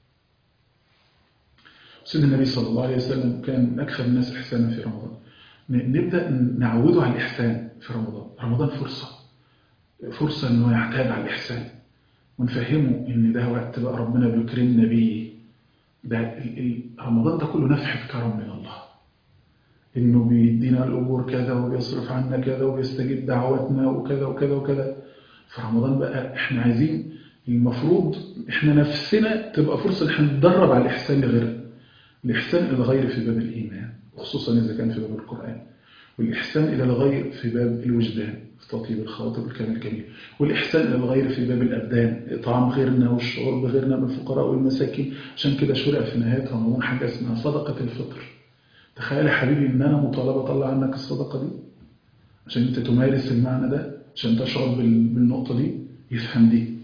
سيدنا النبي صلى الله عليه وسلم كان من أكثر الناس إحسانا في رمضان. نبدأ نعوده على الإحسان في رمضان. رمضان فرصة فرصة أنه يعتاد على الإحسان، ونفهمه أن ده وقت بقى ربنا بيكرمنا بيه. ده رمضان ده كله نفحة كرم من الله، إنه بيدينا الأجور كذا وبيصرف عنا كذا وبيستجيب دعواتنا وكذا وكذا وكذا. في رمضان بقى إحنا عايزين المفروض إحنا نفسنا تبقى فرصة إحنا نتدرب على الإحسان لغيرنا. الإحسان إلى الغير في باب الإيمان وخصوصا إذا كان في باب القرآن، والإحسان إلى الغير في باب الوجدان في تطيب الخاطر والكلام الجميل، والإحسان إلى الغير في باب الأبدان، إطعام غيرنا والشعور بغيرنا من الفقراء والمساكين. عشان كده شرع في نهاية رمضان حاجة اسمها صدقة الفطر. تخيل يا حبيبي إن أنا مطالبة أطلع عنك الصدقة دي عشان أنت تمارس المعنى ده، عشان تشعر بالنقطة دي، يفهم دي.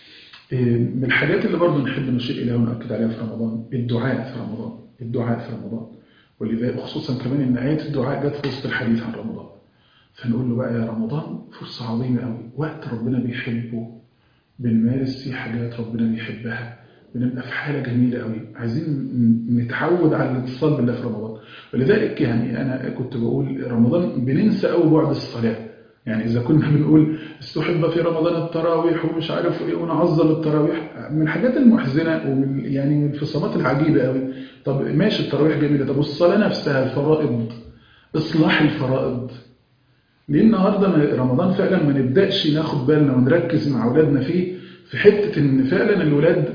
من الحاجات اللي برضو نحب نشير إليها ونأكد عليها في رمضان الدعاء في رمضان. الدعاء في رمضان، ولذلك خصوصا كمان إن آية الدعاء جت في وسط الحديث عن رمضان. فنقول له بقى يا رمضان فرصة عظيمة قوي، وقت ربنا بيحبه، بنمارس فيه حاجات ربنا بيحبها، بنبقى في حالة جميلة قوي. عايزين نتعود على الاتصال بالله في رمضان. ولذلك يعني أنا كنت بقول رمضان بننسى قوي بعد الصلاة. يعني إذا كنا بنقول استحب في رمضان التراويح ومش عارف إيه ونعظم التراويح، من الحاجات المحزنة ومن يعني من الانفصامات العجيبة قوي. طب ماشي التراويح جميلة، طب والصلاة نفسها الفرائض، إصلاح الفرائض. ليه النهاردة رمضان فعلا ما نبدأش ناخد بالنا ونركز مع أولادنا فيه، في حتة إن فعلا الولاد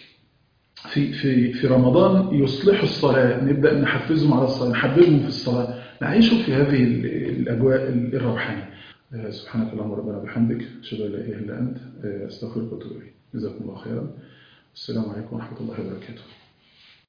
في في في رمضان يصلحوا الصلاة، نبدأ نحفزهم على الصلاة، نحببهم في الصلاة، نعيشهم في هذه الأجواء الروحانية. سبحانك اللهم ربنا وبحمدك، أشهد أن لا إله إلا أنت، أستغفرك وأتوب إليك. جزاكم الله خيرا. السلام عليكم ورحمة الله وبركاته.